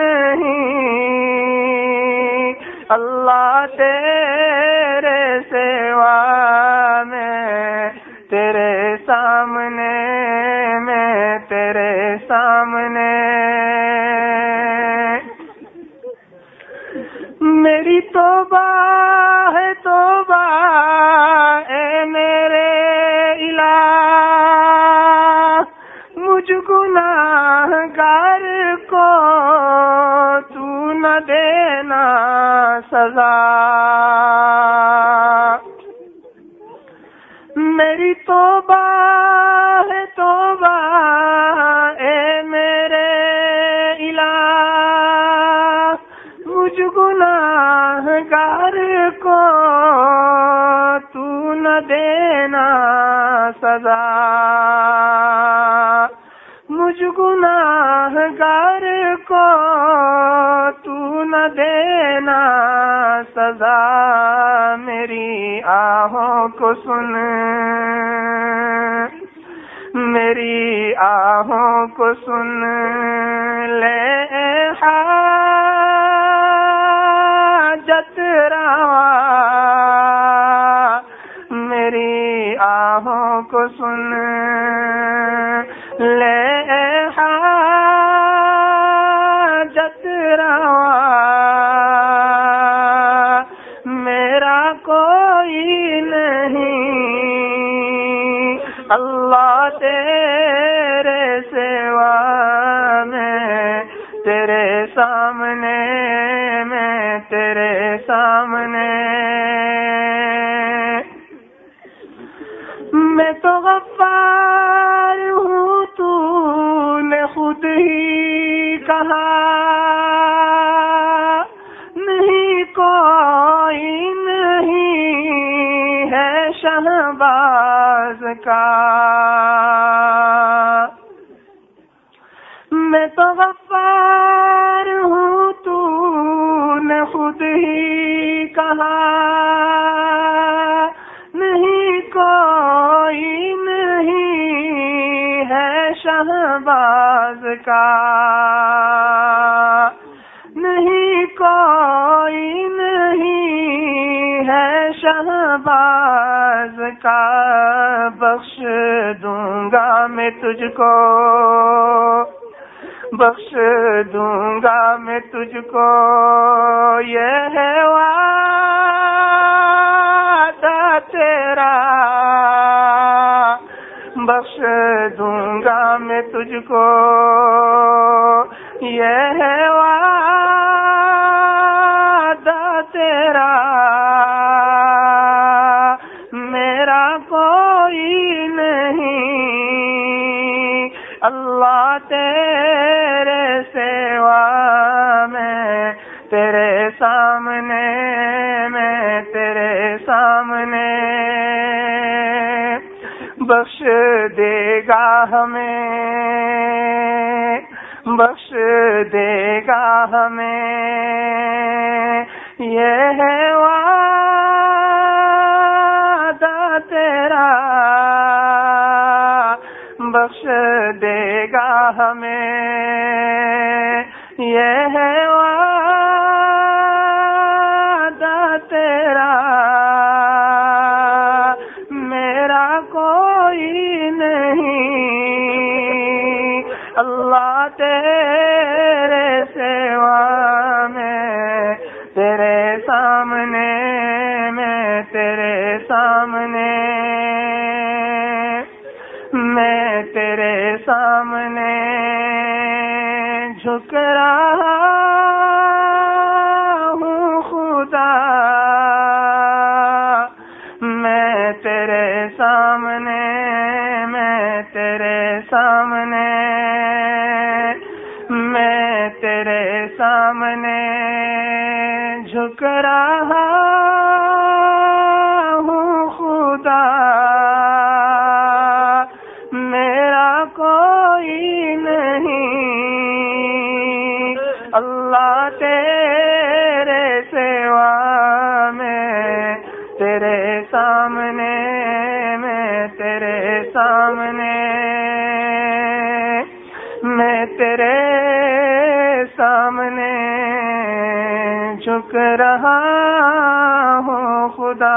نہیں اللہ تیرے سوا، میں تیرے سامنے، میں تیرے سامنے. میری توبہ ہے توبہ اے میرے الہ، مجھ گناہگار کو تو نہ دینا سزا. میری توبہ ہے توبہ اے میرے الہ، مجھ گناہگار کو تو نہ دینا سزا. مجھ گناہگار کو تو نہ دینا سزا. میری آہوں کو سن، میری آہوں کو سن لے حاجت روا. میری آہوں کو سن لے حاجت روا. میرا کوئی نہیں اللہ تیرے سوا، میں تیرے سامنے، میں تیرے سامنے. میں تو غفار ہوں، تو نے خود ہی کہا، نہیں کوئی نہیں ہے شہباز کا. میں تو غفار ہوں، تو نے خود ہی کہا، نہیں کوئی نہیں ہے شہباز کا. نہیں کوئی نہیں ہے شہباز کا. بخش دوں گا میں تجھ کو، بخش دوں گا میں تجھ کو، یہ ہے وعدہ تیرا. بخش دوں گا میں تجھ کو، یہ ہے وعدہ تیرا. میرا کوئی نہیں اللہ تیرے سوا، میں تیرے سامنے، میں تیرے سامنے. بخش دے گا ہمیں، بخش دے گا ہمیں، یہ ہے وعدہ تیرا. بخش دے گا ہمیں، یہ ہے وعدہ تیرا. میرا کوئی نہیں اللہ تیرے سوا، میں تیرے سامنے میں تیرے سامنے میں تیرے سامنے جھک رہا ہوں خدا میں تیرے سامنے میں تیرے سامنے میں تیرے سامنے جھک رہا ہوں خدا میرا کوئی نہیں اللہ تیرے سوا میں تیرے سامنے میں تیرے سامنے میں تیرے سامنے جھک رہا ہوں خدا.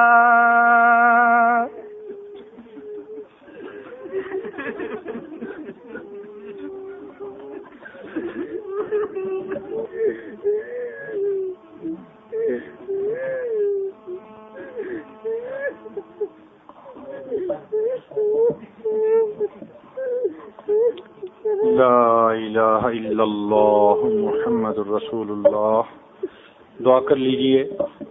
لا الہ الا اللہ محمد الرسول اللہ. دعا کر لیجئے.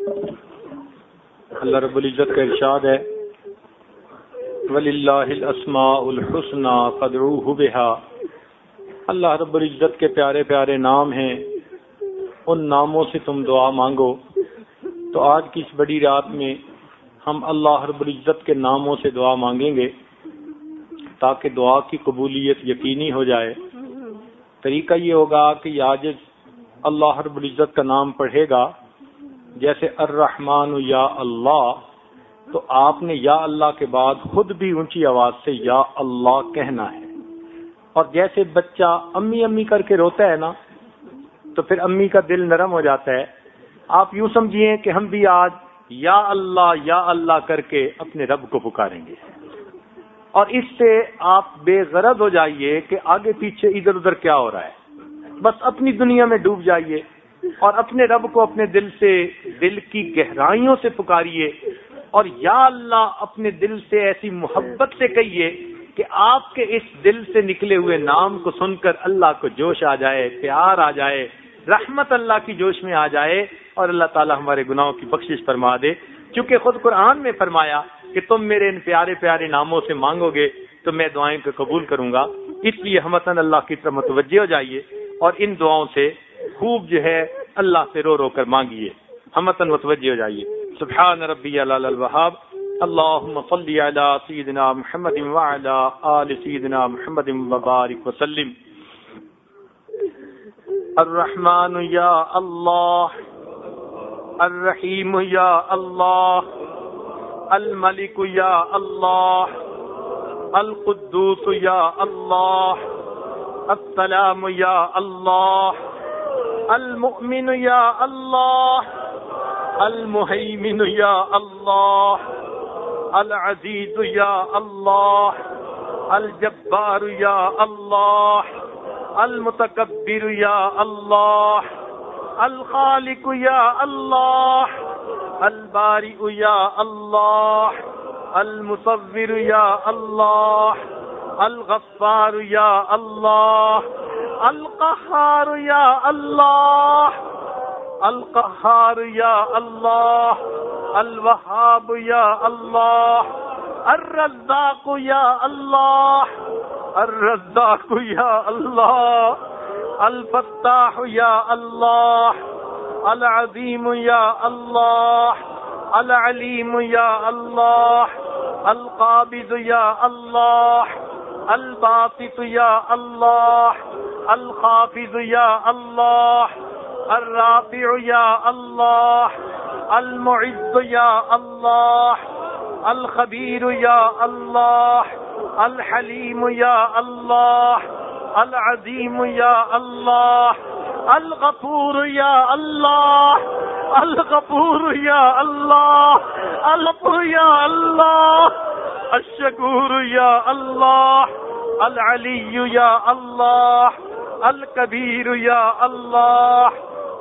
اللہ رب العزت کا ارشاد ہے وَلِلَّهِ الْأَسْمَاءُ الْحُسْنَى فَادْعُوهُ بِهَا. اللہ رب العزت کے پیارے پیارے نام ہیں، ان ناموں سے تم دعا مانگو. تو آج کی اس بڑی رات میں ہم اللہ رب العزت کے ناموں سے دعا مانگیں گے تاکہ دعا کی قبولیت یقینی ہو جائے. طریقہ یہ ہوگا کہ یہ عاجز اللہ رب العزت کا نام پڑھے گا، جیسے الرحمن یا اللہ، تو آپ نے یا اللہ کے بعد خود بھی اونچی آواز سے یا اللہ کہنا ہے. اور جیسے بچہ امی امی کر کے روتا ہے نا، تو پھر امی کا دل نرم ہو جاتا ہے. آپ یوں سمجھیے کہ ہم بھی آج یا اللہ کر کے اپنے رب کو پکاریں گے، اور اس سے آپ بے غرض ہو جائیے کہ آگے پیچھے ادھر ادھر کیا ہو رہا ہے. بس اپنی دنیا میں ڈوب جائیے اور اپنے رب کو اپنے دل سے، دل کی گہرائیوں سے پکاریے، اور یا اللہ اپنے دل سے ایسی محبت سے کہیے کہ آپ کے اس دل سے نکلے ہوئے نام کو سن کر اللہ کو جوش آ جائے، پیار آ جائے، رحمت اللہ کی جوش میں آ جائے، اور اللہ تعالی ہمارے گناہوں کی بخشش فرما دے. چونکہ خود قرآن میں فرمایا کہ تم میرے ان پیارے پیارے ناموں سے مانگو گے تو میں دعائیں کو قبول کروں گا. اس لیے ہمتاً اللہ کی طرف متوجہ ہو جائیے اور ان دعاؤں سے خوب جو ہے اللہ سے رو رو کر مانگیے. ہمتاً متوجہ ہو جائیے. سبحان ربی العلی الوہاب. اللہم صلی علی سیدنا محمد وعلی آل سیدنا محمد وبارک وسلم. الرحمن یا اللہ، الرحیم یا اللہ، الملک یا اللہ، القدوس یا اللہ، السلام یا اللہ، المؤمن یا اللہ، المہیمن یا اللہ، العزیز یا اللہ، الجبار یا اللہ، المتکبر یا اللہ، الخالق یا اللہ، البارئ یا اللہ، المصور یا اللہ، الغفار یا اللہ، القہار یا اللہ، القہار یا اللہ، الوہاب یا اللہ، الرزاق یا اللہ، الرزاق یا اللہ، الفتاح یا اللہ، العظیم یا اللہ، العلیم یا اللہ، القابض یا اللہ، الباسط یا اللہ، الخافض یا اللہ، الرافع یا اللہ، المعز یا اللہ، الخبیر یا اللہ، الحلیم یا اللہ، العظیم یا اللہ، الغفور یا اللہ، الغفور یا اللہ، الغفور یا اللہ، الشکور یا اللہ، العلی یا اللہ، الکبیر یا اللہ،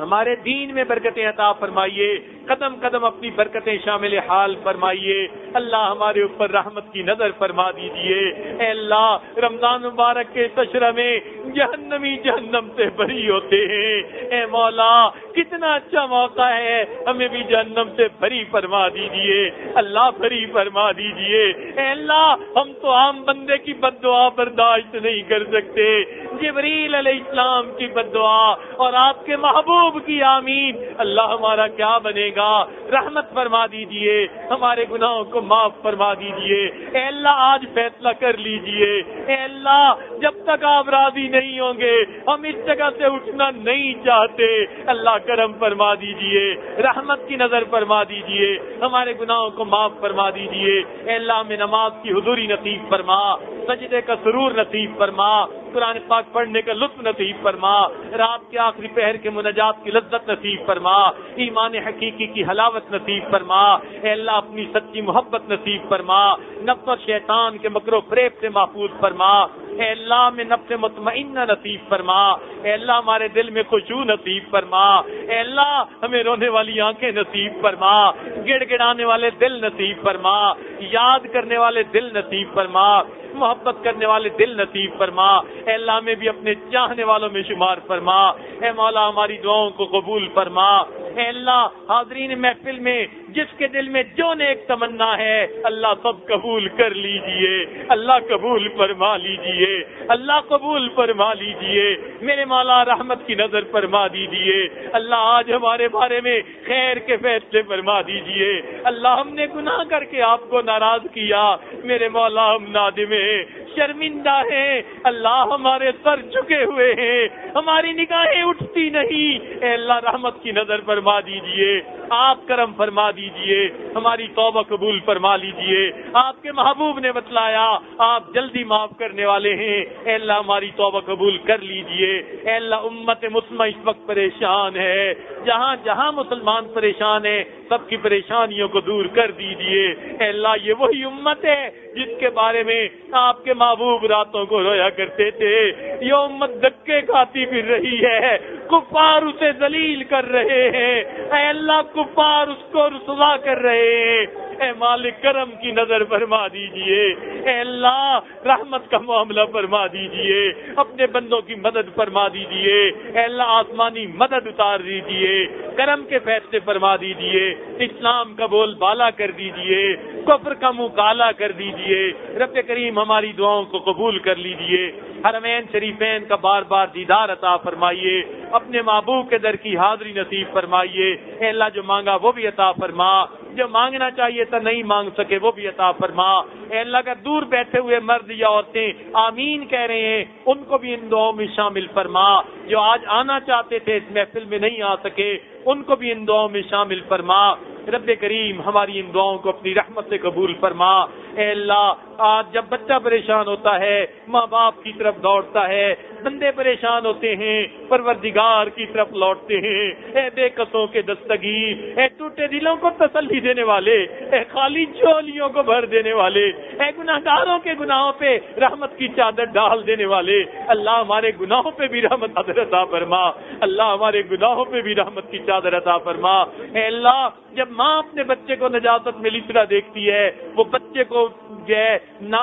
ہمارے دین میں برکتیں عطا فرمائیے، قدم قدم اپنی برکتیں شامل حال فرمائیے۔ اللہ ہمارے اوپر رحمت کی نظر فرما دیجیے۔ اے اللہ رمضان مبارک کے عشرہ میں جہنمی جہنم سے بری ہوتے ہیں، اے مولا کتنا اچھا موقع ہے، ہمیں بھی جہنم سے بری فرما دیجیے، اللہ بری فرما دیجیے۔ اے اللہ ہم تو عام بندے کی بد دعا برداشت نہیں کر سکتے، جبریل علیہ السلام کی بد دعا اور آپ کے محبوب کی آمین، اللہ ہمارا کیا بنے گا؟ رحمت فرما دیجیے، ہمارے گناہوں کو معاف فرما دیجیے۔ اے اللہ آج فیصلہ کر لیجیے، اے اللہ جب تک آپ راضی نہیں ہوں گے ہم اس جگہ سے اٹھنا نہیں چاہتے، اللہ کرم فرما دیجیے، رحمت کی نظر فرما دیجیے، ہمارے گناہوں کو معاف فرما دیجیے۔ اے اللہ ہمیں نماز کی حضوری نصیب فرما، سجدے کا سرور نصیب فرما، قرآن پاک پڑھنے کا لطف نصیب فرما، رات کے آخری پہر کے مناجات کی لذت نصیب فرما، ایمان حقیقی کی حلاوت نصیب فرما۔ اے اللہ اپنی سچی محبت نصیب فرما، نفس اور شیطان کے مکر و فریب سے محفوظ فرما۔ اے اللہ میں نفس مطمئنہ نصیب فرما، اے اللہ ہمارے دل میں خشوع نصیب فرما، اے اللہ ہمیں رونے والی آنکھیں نصیب فرما، گڑ گڑانے والے دل نصیب فرما، یاد کرنے والے دل نصیب فرما، محبت کرنے والے دل نصیب فرما۔ اے اللہ ہمیں بھی اپنے چاہنے والوں میں شمار فرما۔ اے مولا ہماری دعاؤں کو قبول فرما۔ اے اللہ حاضرین محفل میں جس کے دل میں جو نیک تمنا ہے اللہ سب قبول کر لیجئے، اللہ قبول فرما لیجئے، اللہ قبول فرما لیجئے۔ میرے مولا رحمت کی نظر فرما دیجئے، اللہ آج ہمارے بارے میں خیر کے فیصلے فرما دیجئے۔ اللہ ہم نے گناہ کر کے آپ کو ناراض کیا، میرے مولا ہم نادم ہیں، شرمندہ ہیں، اللہ ہمارے سر جھکے ہوئے ہیں، ہماری نگاہیں اٹھتی نہیں، اے اللہ رحمت کی نظر فرما دیجئے، آپ کرم فرما دیجئے، ہماری توبہ قبول فرما لیجئے۔ آپ کے محبوب نے بتلایا آپ جلدی معاف کرنے والے ہیں، اے اللہ ہماری توبہ قبول کر لیجئے۔ اے اللہ امت مسلمہ اس وقت پریشان ہے، جہاں جہاں مسلمان پریشان ہیں سب کی پریشانیوں کو دور کر دیجئے۔ اے اللہ یہ وہی امت ہے جس کے بارے میں آپ کے محبوب راتوں کو رویا کرتے تھے، یہ امت دھکے کھاتی پھر رہی ہے، کفار اسے ذلیل کر رہے ہیں، اے اللہ کفار اس کو رسوا کر رہے ہیں، اے مالک کرم کی نظر فرما دیجئے، اے اللہ رحمت کا معاملہ فرما دیجئے، اپنے بندوں کی مدد فرما دیجئے، اے اللہ آسمانی مدد اتار دیجئے، کرم کے فیصلے فرما دیجئے، اسلام کا بول بالا کر دیجئے، کفر کا منہ کالا کر دیجئے۔ رب کریم ہماری دعاؤں کو قبول کر لیجئے، حرمین شریفین کا بار بار دیدار عطا فرمائیے، اپنے محبوب کے در کی حاضری نصیب فرمائیے۔ اے اللہ جو مانگا وہ بھی عطا فرما، جو مانگنا چاہیے تھا نہیں مانگ سکے وہ بھی عطا فرما۔ اے اللہ اگر دور بیٹھے ہوئے مرد یا عورتیں آمین کہہ رہے ہیں ان کو بھی ان دعاؤں میں شامل فرما، جو آج آنا چاہتے تھے اس محفل میں نہیں آ سکے ان کو بھی ان دعاؤں میں شامل فرما۔ رب کریم ہماری ان دعاؤں کو اپنی رحمت سے قبول فرما۔ اے اللہ آج جب بچہ پریشان ہوتا ہے ماں باپ کی طرف دوڑتا ہے، بندے پریشان ہوتے ہیں پروردگار کی طرف لوٹتے ہیں۔ اے بے قصوں کے دستگیر، اے ٹوٹے دلوں کو تسلی دینے والے، اے خالی جھولیوں کو بھر دینے والے، اے گناہگاروں کے گناہوں پہ رحمت کی چادر ڈال دینے والے، اللہ ہمارے گناہوں پہ بھی رحمت عطا فرما، اللہ ہمارے گناہوں پہ بھی رحمت کی چادر عطا فرما۔ اے اللہ جب ماں اپنے بچے کو نجاست میں اس طرح دیکھتی ہے وہ بچے کو جو ہے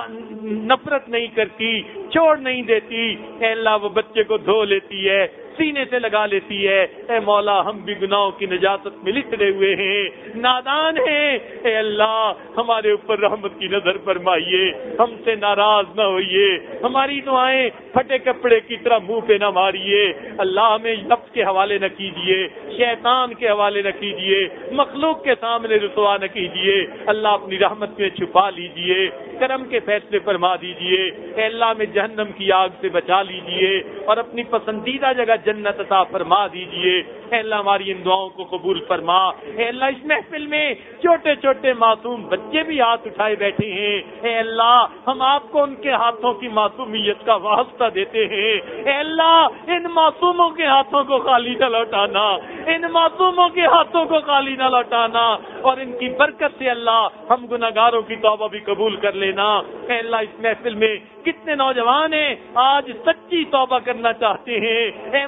نفرت نہیں کرتی، چھوڑ نہیں دیتی، اے اللہ وہ بچے کو دھو لیتی ہے، سینے سے لگا لیتی ہے۔ اے مولا ہم بھی گناہوں کی نجاست میں لکھے ہوئے ہیں، نادان ہیں، اے اللہ ہمارے اوپر رحمت کی نظر فرمائیے، ہم سے ناراض نہ ہوئیے، ہماری دعائیں پھٹے کپڑے کی طرح منہ پہ نہ ماریے، اللہ ہمیں نفس کے حوالے نہ کیجیے، شیطان کے حوالے نہ کیجیے، مخلوق کے سامنے رسوا نہ کیجیے، اللہ اپنی رحمت میں چھپا لیجیے، کرم کے فیصلے فرما دیجیے، اے اللہ میں جہنم کی آگ سے بچا لیجیے اور اپنی پسندیدہ جگہ جنت عطا فرما دیجیے۔ اے اللہ ہماری ان دعاؤں کو قبول فرما۔ اے اللہ اس محفل میں چھوٹے چھوٹے معصوم بچے بھی ہاتھ اٹھائے بیٹھے ہیں، اے اللہ ہم آپ کو ان کے ہاتھوں کی معصومیت کا واسطہ دیتے ہیں، اے اللہ ان معصوموں کے ہاتھوں کو خالی نہ لوٹانا، ان معصوموں کے ہاتھوں کو خالی نہ لوٹانا، اور ان کی برکت سے اللہ ہم گناہگاروں کی توبہ بھی قبول کر لینا۔ اے اللہ اس محفل میں کتنے نوجوان ہیں آج سچی توبہ کرنا چاہتے ہیں، اے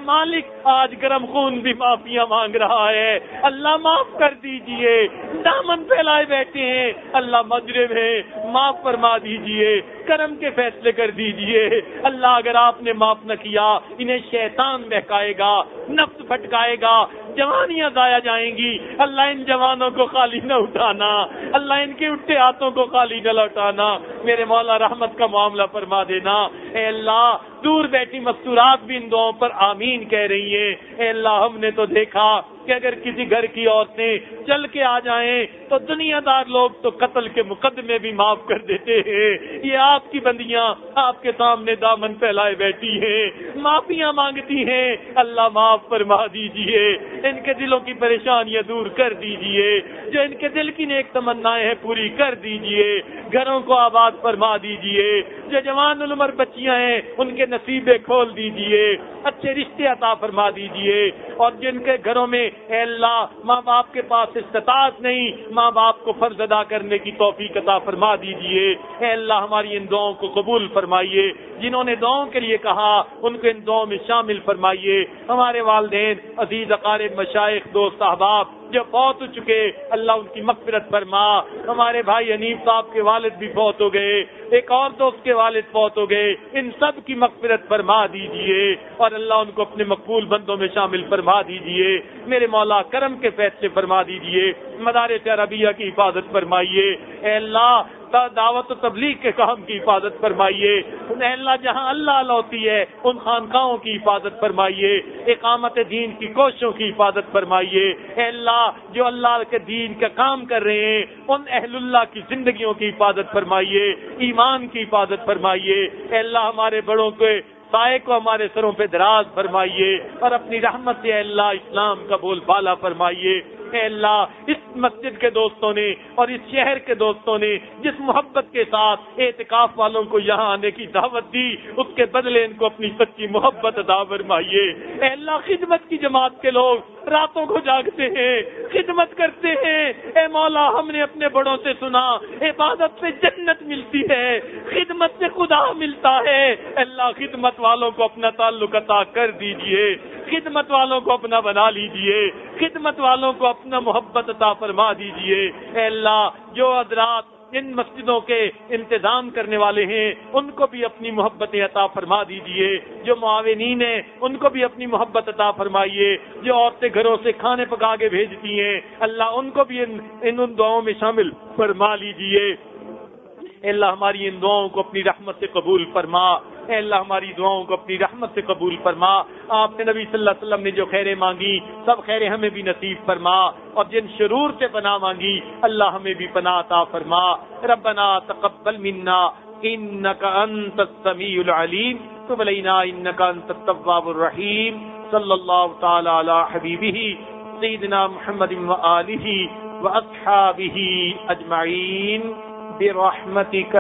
مالک آج گرم خون بھی معافیاں مانگ رہا ہے، اللہ معاف کر دیجئے، دامن پھیلائے بیٹھے ہیں، اللہ مجرم ہے، معاف فرما دیجئے، کرم کے فیصلے کر دیجئے۔ اللہ اگر آپ نے معاف نہ کیا انہیں شیطان بہکائے گا، نفس بھٹکائے گا، جوانیاں ضائع جائیں گی، اللہ ان جوانوں کو خالی نہ اٹھانا، اللہ ان کے اٹھے ہاتھوں کو خالی نہ لوٹانا، میرے مولا رحمت کا معاملہ فرما دینا۔ اے اللہ دور بیٹھی مستورات بھی ان دعاؤں پر آمین کہہ رہی ہیں۔ اے اللہ ہم نے تو دیکھا کہ اگر کسی گھر کی عورتیں چل کے آ جائیں تو دنیا دار لوگ تو قتل کے مقدمے بھی معاف کر دیتے ہیں، یہ آپ کی بندیاں آپ کے سامنے دامن پھیلائے بیٹھی ہیں، معافیاں مانگتی ہیں، اللہ معاف فرما دیجئے، ان کے دلوں کی پریشانیاں دور کر دیجئے، جو ان کے دل کی نیک تمنائیں ہیں پوری کر دیجئے، گھروں کو آباد فرما دیجئے، جو جوان العمر بچیاں ہیں ان کے نصیبے کھول دیجئے، اچھے رشتے عطا فرما دیجئے، اور جن کے گھروں میں اے اللہ ماں باپ کے پاس استطاعت نہیں، ماں باپ کو فرض ادا کرنے کی توفیق عطا فرما دیجئے۔ اے اللہ ہماری ان دعاؤں کو قبول فرمائیے، جنہوں نے دعاؤں کے لیے کہا ان کو ان دعاؤں میں شامل فرمائیے۔ ہمارے والدین، عزیز اقارب، مشائخ، دوست، احباب جو فوت ہو چکے اللہ ان کی مغفرت فرما۔ ہمارے بھائی حنیف صاحب کے والد بھی فوت ہو گئے، ایک اور دوست کے والد فوت ہو گئے، ان سب کی مغفرت فرما دیجئے اور اللہ ان کو اپنے مقبول بندوں میں شامل فرما دیجئے۔ میرے مولا کرم کے فیصلے فرما دیجئے، مدارس عربیہ کی حفاظت فرمائیے۔ اے اللہ دعوت و تبلیغ کے کام کی حفاظت فرمائیے۔ اے اللہ جہاں اللہ ہوتی ہے ان خانقاہوں کی حفاظت فرمائیے، اقامت دین کی کوششوں کی حفاظت فرمائیے۔ اے اللہ جو اللہ کے دین کا کام کر رہے ہیں ان اہل اللہ کی زندگیوں کی حفاظت فرمائیے، ایمان کی حفاظت فرمائیے۔ اے اللہ ہمارے بڑوں کے سائے کو ہمارے سروں پہ دراز فرمائیے اور اپنی رحمت سے اے اللہ اسلام کا بول بالا فرمائیے۔ اے اللہ اس مسجد کے دوستوں نے اور اس شہر کے دوستوں نے جس محبت کے ساتھ اعتکاف والوں کو یہاں آنے کی دعوت دی اس کے بدلے ان کو اپنی سچی محبت عطا فرمائیے۔ اے اللہ خدمت کی جماعت کے لوگ راتوں کو جاگتے ہیں، خدمت کرتے ہیں، اے مولا ہم نے اپنے بڑوں سے سنا عبادت سے جنت ملتی ہے، خدمت سے خدا ملتا ہے۔ اللہ خدمت والوں کو اپنا تعلق عطا کر دیجئے، خدمت والوں کو اپنا بنا لیجئے، خدمت والوں کو اپنا محبت عطا فرما دیجئے۔ اے اللہ جو حضرات ان مسجدوں کے انتظام کرنے والے ہیں ان کو بھی اپنی محبت عطا فرما دیجئے، جو معاونین ہیں ان کو بھی اپنی محبت عطا فرمائیے، جو عورتیں گھروں سے کھانے پکا کے بھیجتی ہیں اللہ ان کو بھی ان دعاؤں میں شامل فرما لیجئے۔ اے اللہ ہماری ان دعاؤں کو اپنی رحمت سے قبول فرما، اے اللہ ہماری دعاؤں کو اپنی رحمت سے قبول فرما۔ آپ نے نبی صلی اللہ علیہ وسلم نے جو خیریں مانگی سب خیریں ہمیں بھی نصیب فرما، اور جن شرور سے پناہ مانگی اللہ ہمیں بھی پناہ عطا فرما۔ ربنا تقبل منا انک انت السمیع العلیم تب علینا انک انت التواب الرحیم۔ صلی اللہ تعالی علی حبیبہ سیدنا محمد وآلہ واصحابہ اجمعین برحمتک